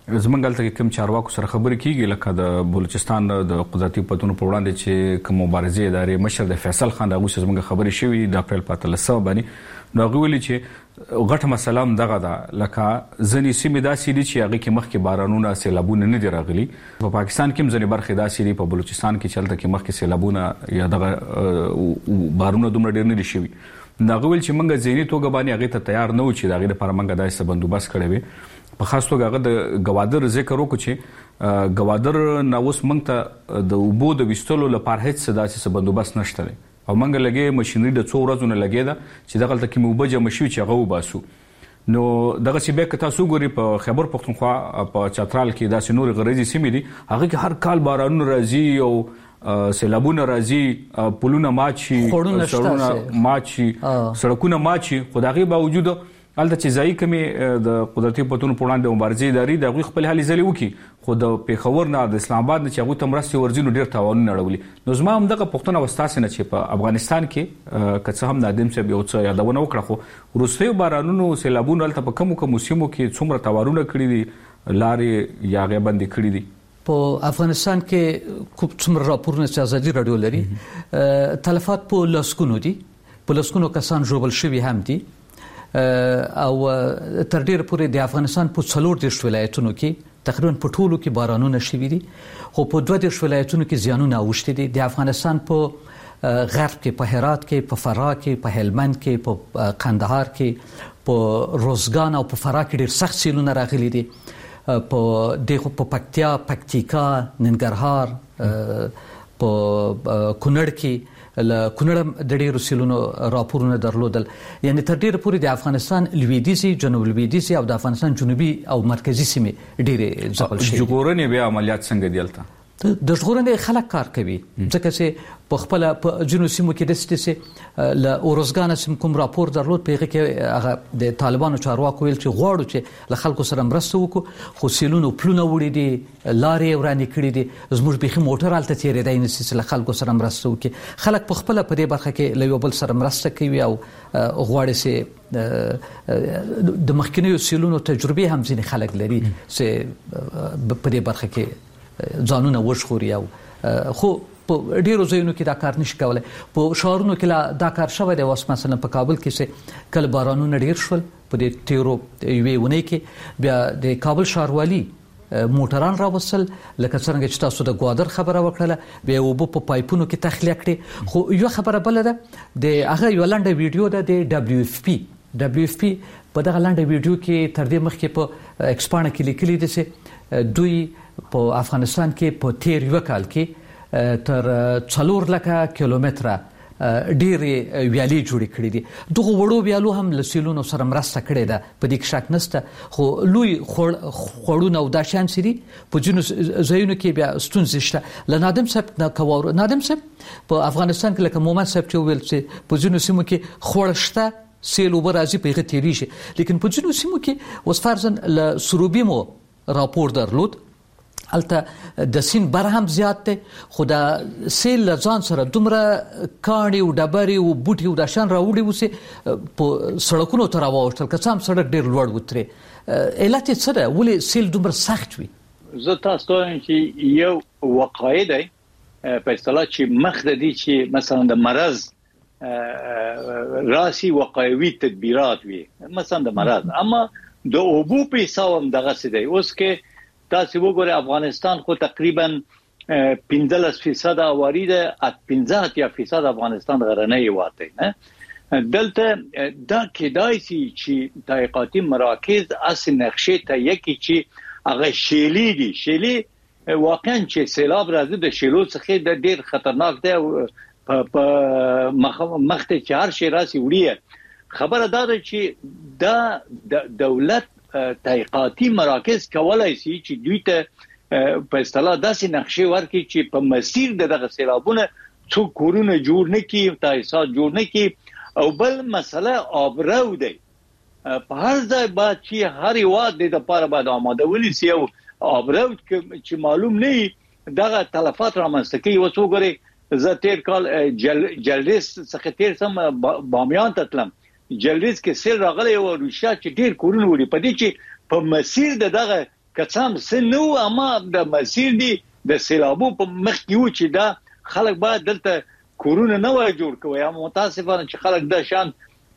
زمونږ دلته کوم چارواکو سره خبرې کیږي لکه د بلوچستان د قدرتي پتون په وړاندې چې کوم مبارزې ادارې مشر د فیصل خان دغه زمونږ خبرې شوې د اپریل 15 باندې نو غوړي چې غټه مسله هم دغه ده لکه ځنې سیمې داسې دي چې هغه کې مخکې بارانونه سیلابونه نه دي راغلي په پاکستان کې هم ځنې برخې داسې دي په بلوچستان کې چلته کې مخکې سیلابونه یا دغه بارونه دومره ډېر نه دي شوي دا غوړي چې موږ ځینې توګه باندې هغه ته تیار نه و چې دغه لپاره موږ داسې بندوبست کړی وي په خاص توګه هغه د گوادر ذکر وکړو چې گوادر نو اوس موږ ته د وبو د وستلو لپاره هیڅ داسې بندوبست نشته او موږ لګي ماشينري د 2 ورځې نه لګي دا چې دغه تل کې موبجه مشوي چې هغه وباسو نو دغه چې به تاسو ګوري په خیبر پختونخوا په چترال کې داسې نور غریزي سیمې دي هغه کې هر کال بارانونه راځي او سیلابونه راځي پلونه ماچي سړکونه ماچي سړکونه ماچي خدای باوجود البته چې ځای کمی د قدرتي پتون په وړاندې مبارزې ادارې د غوي خپل حالي ځلې وکي خو د پیښور نه د اسلام آباد نه چې هغه تمرستي ورزینو ډیر تاوانونه اړولي نو زما هم دغه پښتنه وستاسه نه چې په افغانستان کې کڅه هم نادم صاحب یو څه یادونه وکړه خو روسي بارانونو سیلابونو البته په کومو موسمو کې څومره تاوانونه کړی دي لارې یا غیبندي کړی دي په افغانستان کې کوم څومره راپورونه چې ازادي رادیو لري تلفات په لاسکونو دي په لاسکونو کسان جوړول شوی هم دي او تر ډیره پورې د افغانستان په 40 ولایتونو کې تقریبا په ټولو کې بارانونه شوي دي خو په 12 ولایتونو کې زیانونه اوښتي دي د افغانستان په غرب کې په هرات کې په فراه کې په هلمند کې په قندهار کې په روزګان او په فراه کې ډیر سخت سیلونه راغلي دي په پکتیا پکتیکا ننګرهار په کونړ کې کونړ د ډیرو سیلونو راپورونه درلودل یعنی تر ډیره پورې د افغانستان لویدیځي جنوب لویدیځي او د افغانستان جنوبي او مرکزی سیمې ډیره ځپل شوې ژغورنې بیا عملیات څنګه دیلته د ژغورنې خلک کار کوي ځکه چې په خپل په جنوب سیمو کې د ستې ل اورزګان سیم کوم راپور درلود پیغه کې هغه د طالبانو چارواکو ویل چې غواړو چې له خلکو سره مرسته وکړو خو سیلونو پلونه وړي دي لارې ورانې کړې دي زموږ بيخي موټر الته تیرې دی نسي چې له خلکو سره مرسته وکړي خلک په خپل په دې برخه کې له یو بل سره مرسته کوي او غواړي چې د مخکنیو سیلونو تجربه هم ځینې خلک لري چې په دې برخه کې ځانونه وښخوري او خو په ډیرو ځایونو کې دا کار نشي کولای په شهرونو کې دا کار شوی دی اوس مثلا په کابل کې چې کله بارانونه ډیر شول په دې تیرو یوې ونې کې بیا د کابل ښاروالي موټران راوصل لکه څنګه چې تاسو د گوادر خبره وکړه بیا وبو په پایپونو کې تخلیه کړي خو یو خبره بل ده د هغه یو لنډه ویډیو ده د WFP په دغه لنډه ویډیو کې تر دې مخکې په ایکسپانه کې لیکلي دي چې دوی په افغانستان کې په تیر یو کال کې تر 4 لک کیلومتره ډېرې ویالې جوړې کړې دي دغه وړو ویالو هم له سیلونو سره مرسته کړې ده په دې کې شک نشته خو لوی خوړونه او د شان سری په جنو ځایونو کې بیا ستونزې شته ل نادم صاحب نادم صاحب په افغانستان کې لکه مومن صاحب چې ویل چې په جنو سیمو کې خوړشته سیل وبر راځي په غته تیریږي لیکن په جنو سیمو کې اوس فرضاً ل سروبیمو راپور درلود الته د سین بر هم زیات دی خو د سیل لزان سره دومره کاڼي او ډبري او بوټي او د شان راوړي وسه په سړکونو تر راوښتل کسام سړک ډیر لوړ وتري علت څه ده ولې سیل دومره سخت وي زه تاسو ته چې یو وقایع دی په اصطلاح چې مخ د دې چې مثلا د مرض راسي وقایوي تدبیرات وي مثلا د مرض اما د اوبو په حساب دغه څه دی اوس کې تاسو وګورئ افغانستان خو تقریبا 15% اواری ده 15% افغانستان غرنۍ واته نه دلته دا کېدای شي چې تحقیقاتي مراکز اصل نقشه ته یکی چې هغه شیلی دي شیلی واقعا چې سیلاب راځي د شیلو څخه د ډیر خطرناک دی په مخته چې هر شي راسي وړي خبره دا ده چې دا دولت تحقیقاتي مراکز کولای شي چې دوی ته په اصطلاح داسې نقشې ورکړي چې په مسیر دغه سیلابونه څو کورونه جوړ نه کړي تاسیسات جوړ نه کړي او بل مسله آبرو دی په هر ځای باید چې هر یواد د لپاره باید آماده ونیسي او آبرو چې معلوم نه دغه تلفات رامنځته کوي وڅو غوري زه تیر کال جلریز څخه تیر سم بامیان ته تلم جلریز کې سیل راغلی او روشا چې ډیر کورونه وړي په دې چې په مسیر دغه کڅام سنو اما د مسیر دی د سیلابو په مخ کې و چې دا خلک باید دلته کورونه نه وای جوړ کوي. اما متاسفانه چې خلک د شان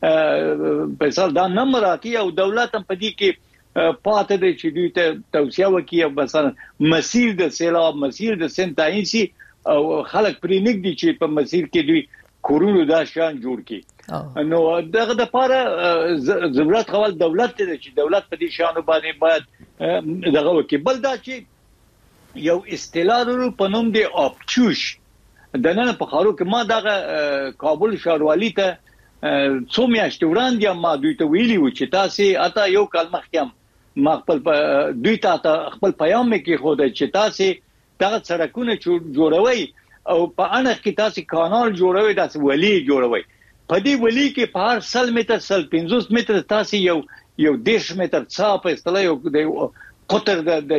پیسې دا نه مراکي او دولت هم په دې کې پاتې دی چې دوی ته توصیه وکړي او مثلا مسیر د سیلاب مسیر د سنتاینسي او خلک پرې نګدي چې په مسیر کې دوی کورونه دا شان جوړ کړي. نو دغه د لپاره ضرورت خپل دولت ته چې دولت په دې شانو باندې باید دغه وکړي. بل دا چې یو اصطلاح په نوم دی آبچوش د نن په خارو کې ما دغه کابل ښاروالي ته څو میاشتې وړاندې ما دوی ته ویلي و چې تاسو اته یو کال مخکې ما خپل دوی ته خپل پیغام کې خو د چې تاسو دغه سړکونه جوړوي او په اړه کې تاسو کانال جوړوي تاسو ولی جوړوي په دې ولی کې په هر 100 متر 50 متر تاسو یو 10 متر څا په اصطلاح یو قطر د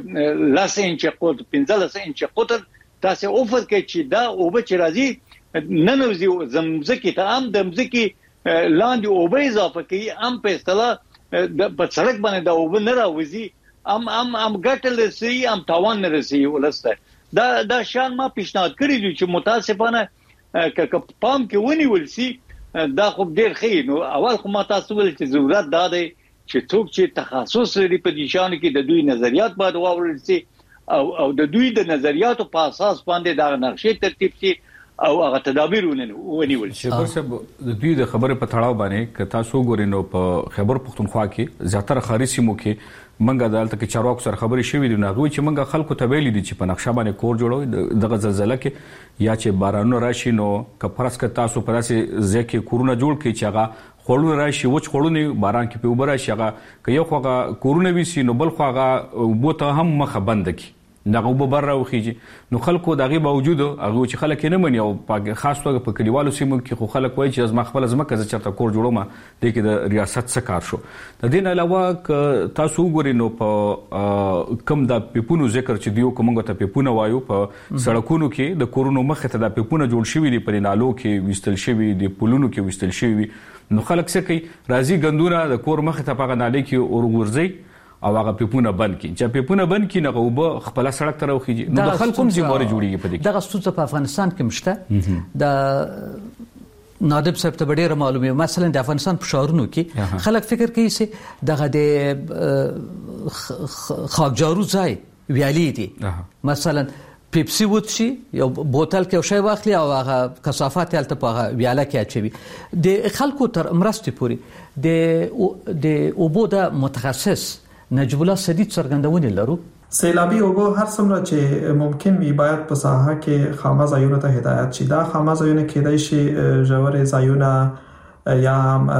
10 انچ قطر 15 انچ قطر تاسو اوفر کې چې دا او به چې راځي ننوزي زمزکي ته هم د مزکي لاندې او به اضافه کوي هم په اصطلاح په سړک باندې دا او به نه راوځي هم ګټل سي هم تاوان نه رسي ولسته دا شان ما پیشنهاد کړی دی چې متاسفانه که پام کې ونیول سي دا خو ډیر ښه. نو اول خو ما تاسو ول چې ضرورت دا دی چې څوک چې تخصص لري په دې شان کې د دوی نظریات باید واورل سي او د دوی د نظریاتو په اساس باندې دا نقشې ترتیب شي او هغه تدابیر ونیول شي. شکر صاحب د دوی د خبره په تړاو باندې که تاسو ګورئ نو په خیبر پختونخوا کې زیاتره ښاري سیمو کې منګه دالته کې چارواکو سره خبرې شوې دي نو هغه چې منګه خلکو ته ویلي دي چې په نقشه باندې کور جوړوي دغه زلزلہ کې یا چې بارانونه راشي نو که فرض کړه تاسو په داسې ځای کې کورونه جوړ کړئ چې هغه خړونه راشي وچ خړونه باران کې په اوبه راشي هغه که یو خو هغه کورونه وي نو بل خو هغه بوته هم مخه بند کی دغه وب بر راوخیږي نو خلکو دغه باوجود هغه چې خلک نه مني او خاص توګه په کلیوالو سیمو کې خو خلک وایي چې از خپل ځمکه ز چرته کور جوړوم د کې د ریاست څخه کار شو. د دین علاوه تاسو وګورئ نو په کم د پیپونو ذکر چې دیو کومه ته پیپونه وایو په سړکونو کې د کورونو مخه ته د پیپونه جوړ شوی دي په نالو کې وستل شوی دي پلونو کې وستل شوی نو خلک څه کوي راځي غندونه د کور مخه ته په نالې کې اورغورځي او هغه پیپونه بند کی چې پیپونه بند کی نه وب خپل سړک ته راوخیږي نو د خلکو ذمہواری جوړیږي په دې دغه ستونزه په افغانستان کې مشته د نادب صاحب ته ډیره معلومه مثلا د افغانستان په شهرونو کې خلک فکر کوي چې دغه د خاکجارو ځای ویالي دي مثلا پیپسي وڅي یو بوتل کې شی واخلي او هغه کثافات یالته په ویاله کې اچوي د خلکو تر مرستې پوري د اوبو د متخصص نجیب الله سدید څرګندونې لرو. سیلابي اوبو هر څومره چې ممکن وي باید په ساحه کې خامه ځایونو ته هدایت شي. دا خامه ځایونه کېدای شي ژورې ځایونه یا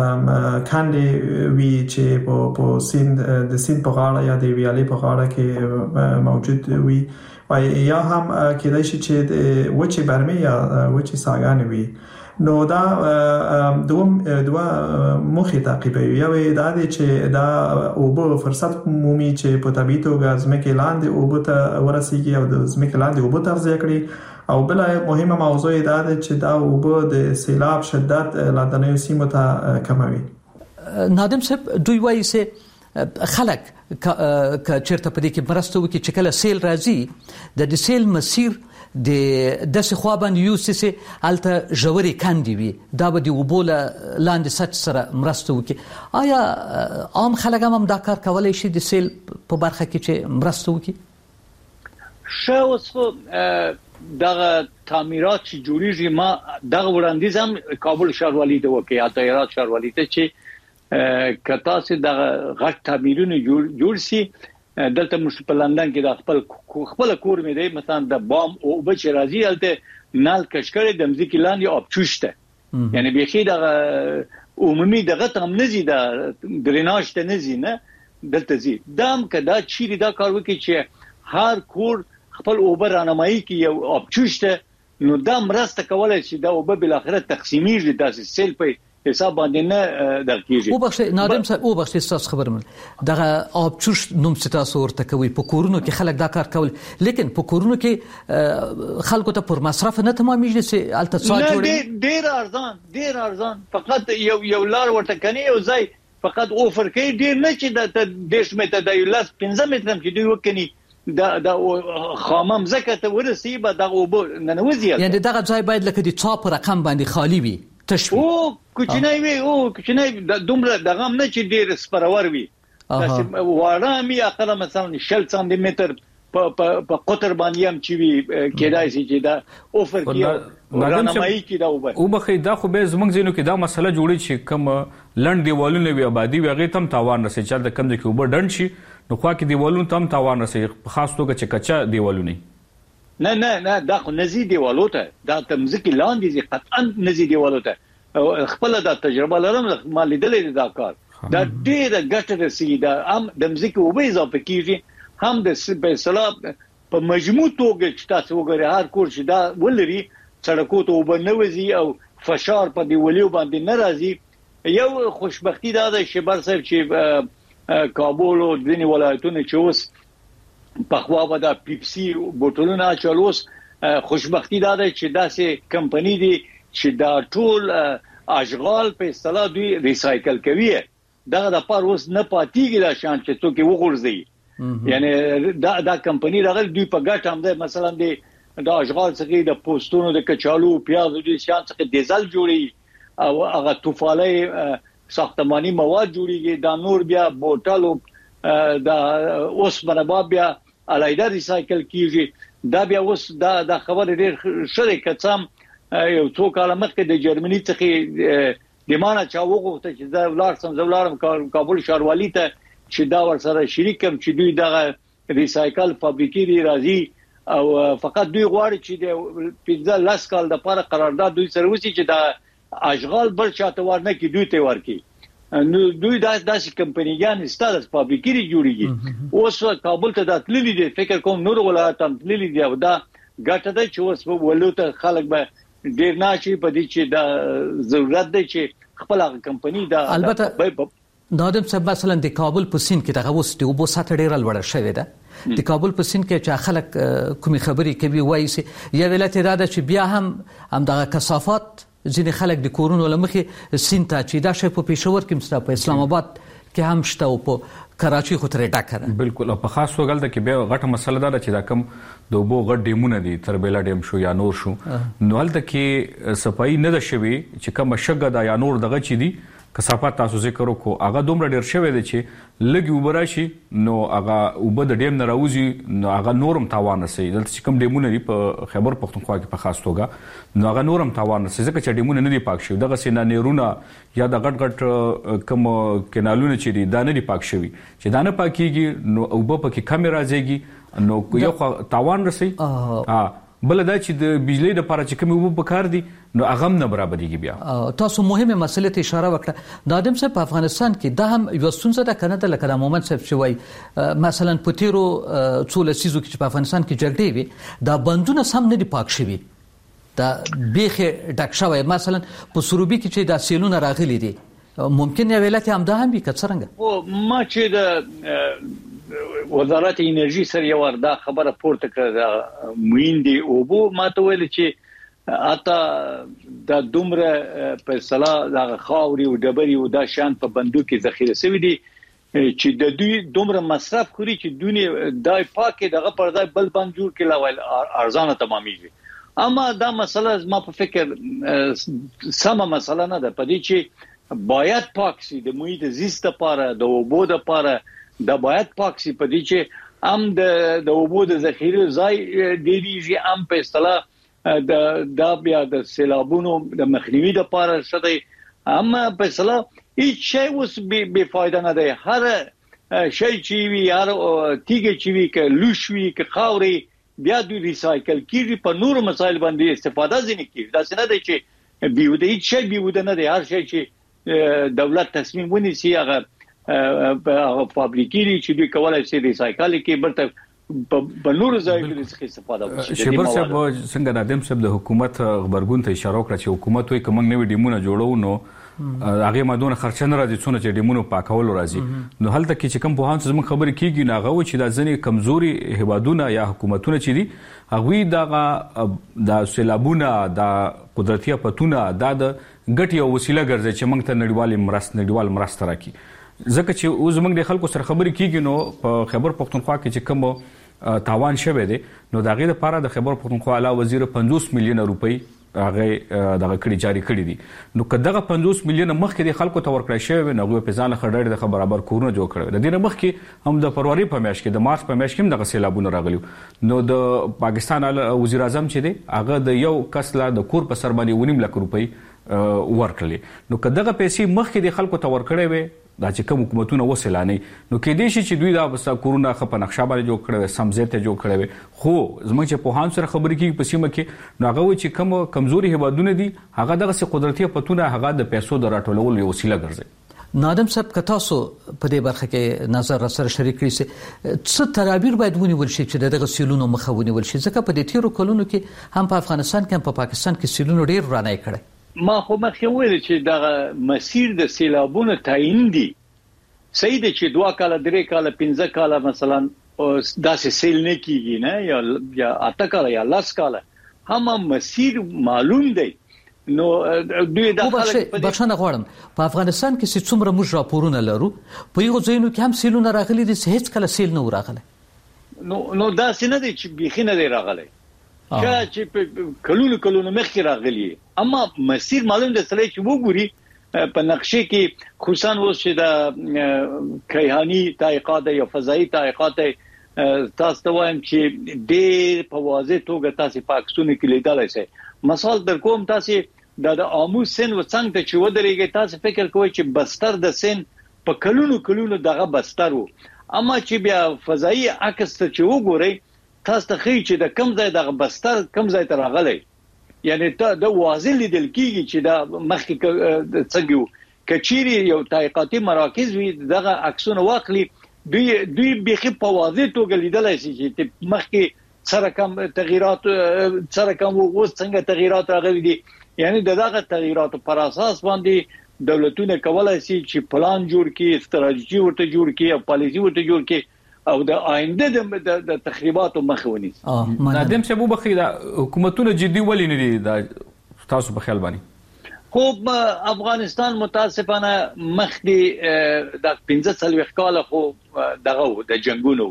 کاندې وي چې په سیند د سیند په غاړه یا د ویالې په غاړه کې موجود وي یا هم کېدای شي چې د وچې برمې یا وچې ساګانې وي. نو دا دوه مخې تعقیبوي. یو دا دی چې دا اوبه فرصت مومي چې په طبیعي توګه ځمکې لاندې اوبه ته ورسیږي او د ځمکې لاندې اوبه تغذیه کړي او بل مهمه موضوع دا ده چې دا اوبه د سیلاب شدت لاندنیو سیمو ته کموي. نادم صاحب دوی وایي چې خلک که چیرته په دې کې مرسته وکړي چې کله سیل راځي د سیل مسیر د داسې خوا باندې یوسي چې هلته ژورې کندې وي دا به د اوبو لاندې سطح سره مرسته وکړي. آیا عام خلک هم دا کار کولی شي د سیل په برخه کې چې مرسته وکړي؟ ښه اوس خو دغه تعمیرات چې جوړیږي ما دغه وړاندیز هم کابل ښاروالي ته وکړي یا هرات ښاروالي ته چې که تاسو دغه غټ تعمیرونه جوړ سي دلته مش په لندن کې د خپل کور مې دی مثلا د بام او بچ راځي الته نال کشکړې د مزي کې لاندې اپچوشته یعنی بيخي د عمومي دغه تم نزي د دریناج ته نزي نه دلته زی دام کدا چیرې دا کار وکړي چې هر کور خپل اوبر رانمایي کې یو اپچوشته نو دا مرسته کولای شي دا اوبه بل اخرت تقسیمیږي داسې سیل په حساب باندې نه درکېږي. او بخښه نادم صاحب او بخښه تاسو خبرم دغه آبچوش نوم تاسو ورته کوي په کورونو کې خلک دا کار کول لیکن په کورونو کې خلکو ته پر مصرف نه تمامېږي چې الته څا جوړي ډیر ارزان فقط یو لار ورته کني او ځای فقط اوفر کوي ډیر نه چې د 10 متر د 15 متر چې دوی وکني دا خامم زکه ته ورسي به دغه وب ننوزي یعنی دغه ځای باید لکه د چاپ رقم باندې خالی وي تشوي او کوچنی وي او کوچنی دومره دغه نه چې ډیر سپرور وي چې وارامي اقل مثلا 6 سانتي متر په قطر باندې هم چې وي کېدای شي چې دا اوفر کیږي رانمایي کی دا او بخې دا خو به زمونږ زینو کې دا مسله جوړی چې کم لند دیوالونه وي آبادی وي هغه تم تاوان رسي چې د کم د کې وبر ډند شي نو خو کې دیوالونه تم تاوان رسي خاص توګه چې کچا دیوالونه نه دا خو نزي دیوالو ته دا تمزکی لاندې زی قطعا نزي دیوالو ته خپل دا تجربه لرم ما لیدلې دا کار دا ډیره ګټه رسي دا هم د مزکی وبې اضافه کیږي هم د سلام په مجموع توګه چې تاسو وګورئ هر کور چې دا ولري سړکو ته وبنوزي او فشار په دیوالو باندې ناراضي یو خوشبختی دا ده چې بر صاحب چې کابل او ځینې ولایتونه چې اوس په خوا به دا پیپسي بوتلونه چالوس خوشبختی دا ده چې داسې کمپنی دي چې دا ټول اشغال په اصطلاح دوی ریسایکل کوي دغه د پاره اوس نه پاتېږي دا شان چې څوک وغورځي یعنی دا کمپنی راغلی دوی په ګټه هم ده مثلا د اشغال څخه د پوسټونو د کچالو پیاز د شان څخه ډیزل جوړي او هغه توفاله ساختماني مواد جوړيږي دا نور بیا بوتلو دا اوس باندې بیا علایده ریسایکل کیږي دا بیا اوس دا خبر ډیر شری کڅم یو څو کاله مخکې د جرمني څخه د مانه چا وغوښته چې دا ولارم کابل ښاروالي ته چې دا ورسره شریکم چې دوی دغه ریسایکل فابریکې دی راځي او فقط دوی غواړي چې د 15 کال د لپاره قرارداد دوی سره وسی چې دا اشغال بل چاته ورنه کې دوی ته ورکی نو دوی داسې کمپنیګان ستاسو فابریکې جوړیږي اوس کابل ته د تللی دي فکر کوم نور ولایت هم تللی دي او دا ګټه ده چې اوس په ولوته خلک به ډیر نه شي په دې چې دا ضرورت دی چې خپل کمپنی دا البته نادم صاحب مثلا د کابل په سین کې دغه وسته او ساته ډیر لوړ شوی ده د کابل په سین کې چې خلک کومي خبري کوي وایي یا ولایت اراده چې بیا هم دغه کثافات ځینې خلک د کورونو لمخې سین ته چې دا شی په پېښور کې مستا په اسلام آباد کې هم شته او په کراچي خو تر ډاکره بالکل په خاص وګل د کې بیا غټه مسله ده چې دا کم د وبو غټ ډیمونه دي تربیلا ډیم شو یا نور شو نو هلته کې صفائی نه ده شوی چې کوم شګه دا یا نور دغه چي دي کثافات تاسو ذکر وکړو هغه دومره ډیر شوی دی چې لګي وبراشي نو هغه وب د ډیم نه راوځي نو هغه نورم تاوان رسي دلته چې کوم ډیمونه دی په خیبر پختونخوا کې په خاص توګه نو هغه نورم تاوان رسي ځکه چې ډیمونه نه دی پاک شوی دغه سینا نیرونه یا د غټ غټ کوم کینالونه چې دی دا نه دی پاک شوی چې دا نه پاکيږي نو وب پکې کم راځيږي نو یو تاوان رسي بل دا چې د بجلی د لپاره چې کوم وب پکار دي نو هغه نه برابرېږي بیا تاسو مهمه مسله ته اشاره وکړه نادم صاحب په افغانستان کې دا هم یو ستونزه ده کنه د لکه مومن صاحب شوی مثلا په تیرو څو لسیزو کې په افغانستان کې جګړې وي دا بندونه سم نه دي پاک شوی دا بیخه ډک شوی مثلا په سروبي کې چې دا سیلونه راغلي دي ممکن یو ولایت هم دا هم وي کڅرنګ او ما چې د وزارت انرژي سره یو وردا خبره پورته کړه مویندي او بو ماته ویل چې اته د دومره په صلاح د خاوري او ډبري او د شان په بندو کې ذخیره شوی دي چې د دوی دومره مصرف کړی چې دونی دای پاکه دغه پردای بل بند جوړ کړي لاول ارزانه تمامېږي اما دا مسله ما په فکر سمه مسله نه ده پدې چې باید پاک شي د محیط زیست لپاره د اوبو لپاره دا باید پاک شي په دې چې هم د اوبو د ذخیره ځای ډیریږي هم په اصطلاح د بیا د سیلابونو د مخنیوي لپاره شته هم په اصطلاح هیڅ شی اوس بے فایده نه دی هر شی چې وی هر تیګه چې وی ک لوشوي ک خاوري بیا د ریسایکل کیږي په نور مسایل باندې استفاده ځنی کیږي دا څنګه دی چې بیوده هیڅ شی بیوده نه دی هر شی چې دولت تصمیم ونیسي هغه په فابریکې چې دوی کولای شي ریسایکل کې برته په نور ځایونو څخه استفاده وشي شبر صاحب څنګه نادم صاحب د حکومت خبرګون ته اشاره وکړه چې حکومت وایي کوم نوې ډیمونه جوړو نو هغه مادونه خرچ نه راځي څونه چې ډیمونو پاکول راځي نو هلته کې چې کوم په هانس زموږ خبرې کیږي نه غو چې د ځنې کمزوري هوادونه یا حکومتونه چې دي هغه د سیلابونه د قدرتي افتونه د ګټ یو وسیله ګرځي چې موږ ته نړیوال مرسته راکړي ځکه چې اوس موږ د خلکو سره خبرې کیږي نو په خیبر پختونخوا کې چې کوم تاوان شوه دی نو د غیر لپاره د خیبر پختونخوا اعلی وزیر 50 میلیون روپۍ هغه دغه کړي جاری کړي دي نو کداغه 50 میلیون مخکې د خلکو ته ورکړی شوی نو په ځان خړډړ د برابر کورونه جوړ کړي د دې مخکې هم د فروری په میاشت کې د مارچ په میاشت کې هم دغه سیلابونه راغلي نو د پاکستان وزیر اعظم چې دی هغه د یو کس لا د کور په سر باندې 1.5 لک روپۍ ورکړي نو کداغه پیسې مخکې د خلکو ته ورکړي وي دا چې کوم حکومتونه وسیلانه نو کې دي چې دوی دا بس کورونا خپ نقشه باندې جوړ کړي سمزته جوړ کړي خو زموږ چې په هان سره خبرې کیږي په سیمه کې نو هغه چې کوم کمزوري هوادونه دي هغه دغه قدرتي پتونه هغه د پیسو د راټولولو یو وسیله ګرځي نادم صاحب که تاسو په دې برخه کې نظر سره شریک کړئ څه تدابیر باید ونیول شي چې دغه سیلونو مخه ونیول شي ځکه په دې تیرو کلونو کې هم په افغانستان کې هم په پاکستان کې سیلونو ډیر رانه کړي ما خو مخکې ویل چې دغه مسیر د سیلابونو تعیین دي صحیح دی چې 2 کاله 3 کاله 15 کاله مثلا داسې سیل نه کیږي نه یا 8 کاله یا 10 کاله هم مسیر معلوم دی نو دوی د خلک بخښنه غواړم په افغانستان کې چې څومره موږ راپورونه لرو په یو ځایونو کې هم سیلونه راغلي دي هیڅ کله سیل نه راغلی نو داسې نه دی چې بیخي نه دی راغلی چې کلونو مخکې راغلی اما مسیر معلوم دی چې وګوري په نقشې کې خصوصا اوس چې د کیهانی تحقیقات یا فضائي تحقیقات تاسو ته وایم چې ډېر په واضح توګه تاسو پاکستان کې لیدلای شئ مثال در کوم تاسو د آموز سن و څنګه ته چې ودرېږي تاسو فکر کوئ چې بستر د سن په کلونو دغه بستر وو اما چې بیا فضائي عکس ته چې وګورئ تاسو ته خی چې د کم ځای د بستر کم ځای ته راغلی یعنی ته د واضح لیدل کیږي چې دا مخکې څنګه کچيري یو تحقیقاتي مراکز وي دغه عکسونه واخلي دوی بيخي په واضح توګه لیدلای شي چې مخکې سره کم تغیرات سره کم اوس څنګه تغیرات راغلي دي یعنی دغه تغیرات پر اساس باندې دولتونه کولای شي چې پلان جوړ کړي استراتیژي ورته جوړ کړي او پالیسي ورته جوړ کړي او د آینده د تخریباتو مخه ونیسي نادم صاحب وبخي دا حکومتونه جدي ولې نه دي دا تاسو په خیال باندې خو افغانستان متاسفانه مخدي د 15 کال خو دغه د جنگونو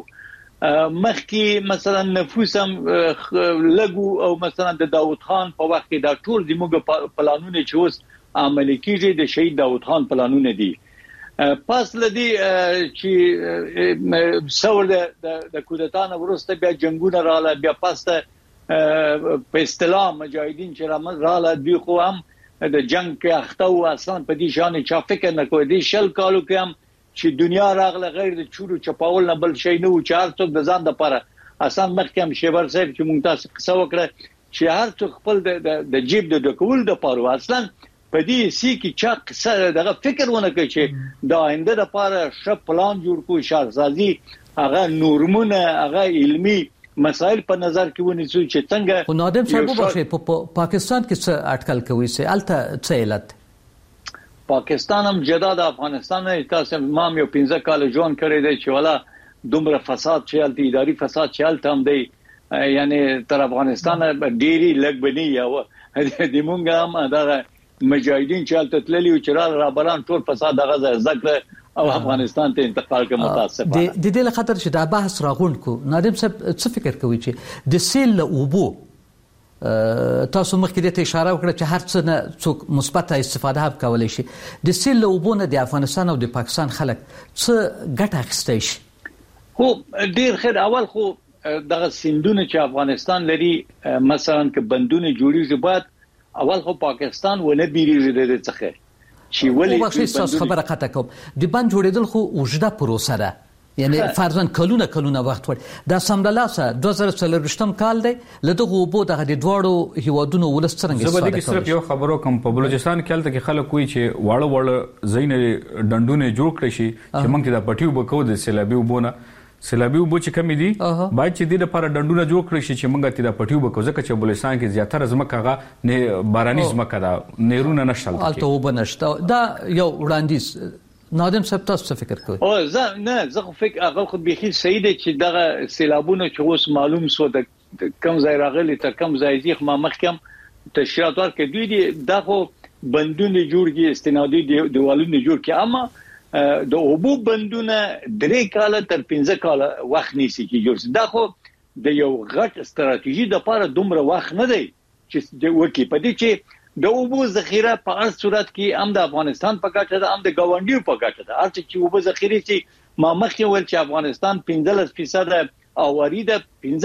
مخکي مثلا نفوسم لګو او مثلا د داوود خان په وخت کې دا ټول زموږ پلانونه چې اوس عملي کیږي د شهید داوود خان پلانونه دي پس لدی چې څور د کودتانه ورسته بیا جنگونه رااله بیا پسته په اصطلاح مجاهدین چې رااله دی خو هم د جنگ کې اخته او اصلا په دې شان چې فکر نه کوي د شل کالو کې هم چې دنیا راغله غیر د چورو چپاول نه بل شي نه و چې هر څوک د ځان لپاره اصلا مخکې هم شیبر صاحب چې مونږ تاسو قصه وکړه چې هر څوک خپل د جیب د ډکول د پاره اصلا په دې سي کې چې قصه دغه فکر ونه کوي چې د آینده لپاره ش پلان جوړ کوی شارسازي هغه نورمونه هغه علمي مسائل په نظر کې ونیسو چې څنګه خو نادم صاحب وبخښئ په پاکستان کې څه اټکل کوي چې الته څه علت پاکستان هم جدا د افغانستان نه تاسو مام یو 15 کال ژوند کړی دی چې ولا دومره فساد چې الته اداري فساد چې الته هم دی یعنی تر افغانستان ډيري لګ بني یا د مونږ هم دغه مجاهدین چې الته تللی او چې را بران ټول فساد دغه ذکر او افغانستان ته انتقال کې متاسفانه د دې له خاطر چې دا بحث راغونډ کو نادم صاحب څه فکر کوي چې د سیل له اوبو تاسو مخکې ته اشاره وکړه چې هر څه نه څوک مثبت استفاده هم کولای شي د سیل له اوبو نه د افغانستان او د پاکستان خلک څه ګټه اخیستای شي خو ډیر خیر اول خو دغه سیندونه چې افغانستان لري مثلا ک بندونه جوړیږي بعد اول خو پاکستان ونه بیریږي د څخه چې ولې تاسو خبره قطع کوم د بند جوړېدل خو اوږده پروسه ده یعنی فرضاً کلونه وخت وړي دا سمدلاسه 2023 کال دی لدغه وبو دغه د دوړو هیوادونو ولس څنګه استفاده کوي صرف یو خبرو کوم په بلوچستان کې الته خلک کوي چې واړه زین ډندونه جوړ کړی شي چې موږ د پټیو بکو د سیلابي وبونه سیلابي وبو چې کمی دي باید چې د لپاره ډنډونه جوړ کړی شي چې موږ تیدا پټیو بکو ځکه چې بلوچستان کې زیاتره زمکه غا نه باراني زمکه دا نیرونه نشته الته وبنشته دا یو وړاندیز نادم صاحب تاسو څه فکر کوئ؟ او زه خو فکر هغه خو بيخي صحیح دی چې دغه سیلابونه چې اوس معلوم سو د کم ځای راغلي تر کم ځای ځخ ما مخکم تشریحات ورکړي دوی دي دغه بندونه جوړږي استنادي دیوالونه جوړ کړي اما د اوبو بندونه 3 کال تر 15 کال وخت نیسي کې جوړ دا خو د یو غټ ستراتیژي د لپاره دومره وخت نه دی چې د وکی پدې چې د اوبو ذخیره په هر صورت کې هم د افغانستان په ګټه ده هم د ګاونډیو په ګټه ده هر چې اوبو ذخیره چې ما مخکې ول چې افغانستان 15% اواري ده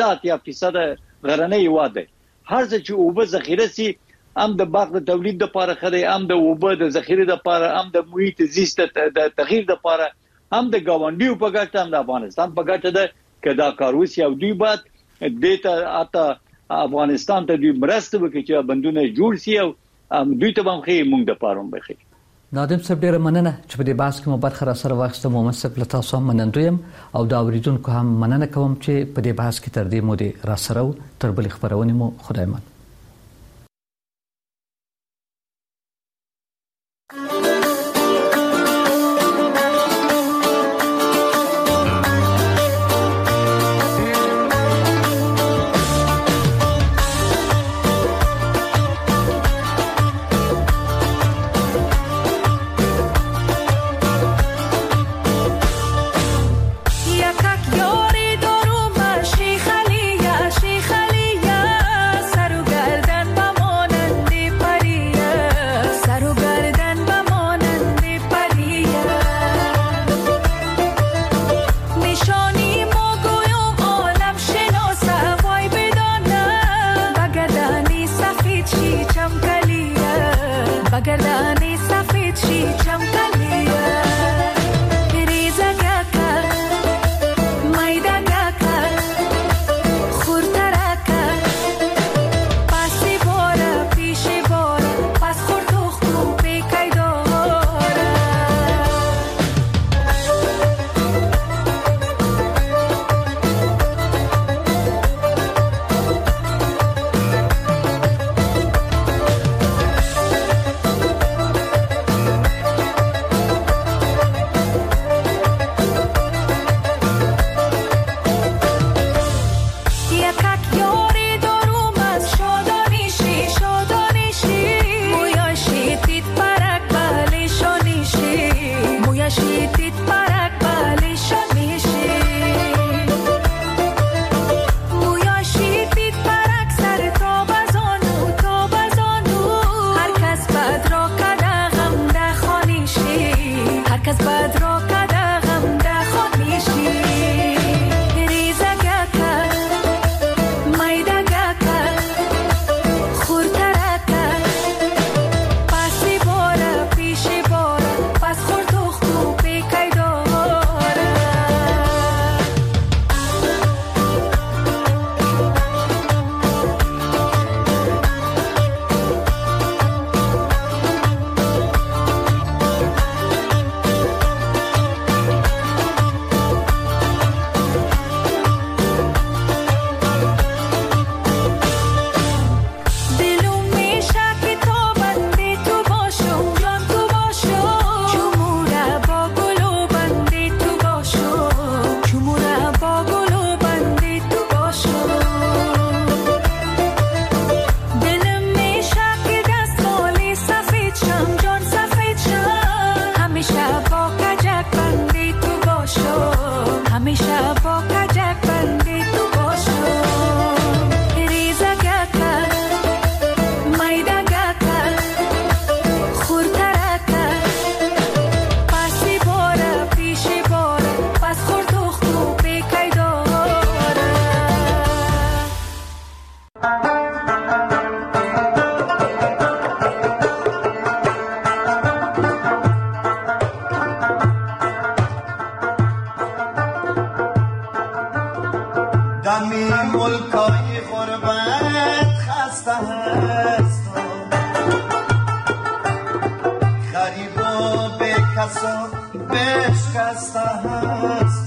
15% غرنۍ واده هر څه چې اوبو ذخیره سي هم د باغ د تولید لپاره خدای هم د اوبو د ذخیره لپاره هم د محیط زیست د تغییر لپاره هم د ګاونډیو په ګټه هم د افغانستان په ګټه ده کدا کاروس یو دوی بعد دته اته افغانستان ته دوی مرسته وکړي چې بندونه جوړ شي او دوی ته هم خې مونږ د پاروم بخي نادم صاحب ډیره مننه چې په دې بحث کې مو برخه را سره واخسته محمد صاحب له تاسو هم منندویم او دا اوریدونکو هم مننه کوم چې په دې بحث کې تر دې مو دې را سره تر بل خبرونه مو خدای مان بشکسته هست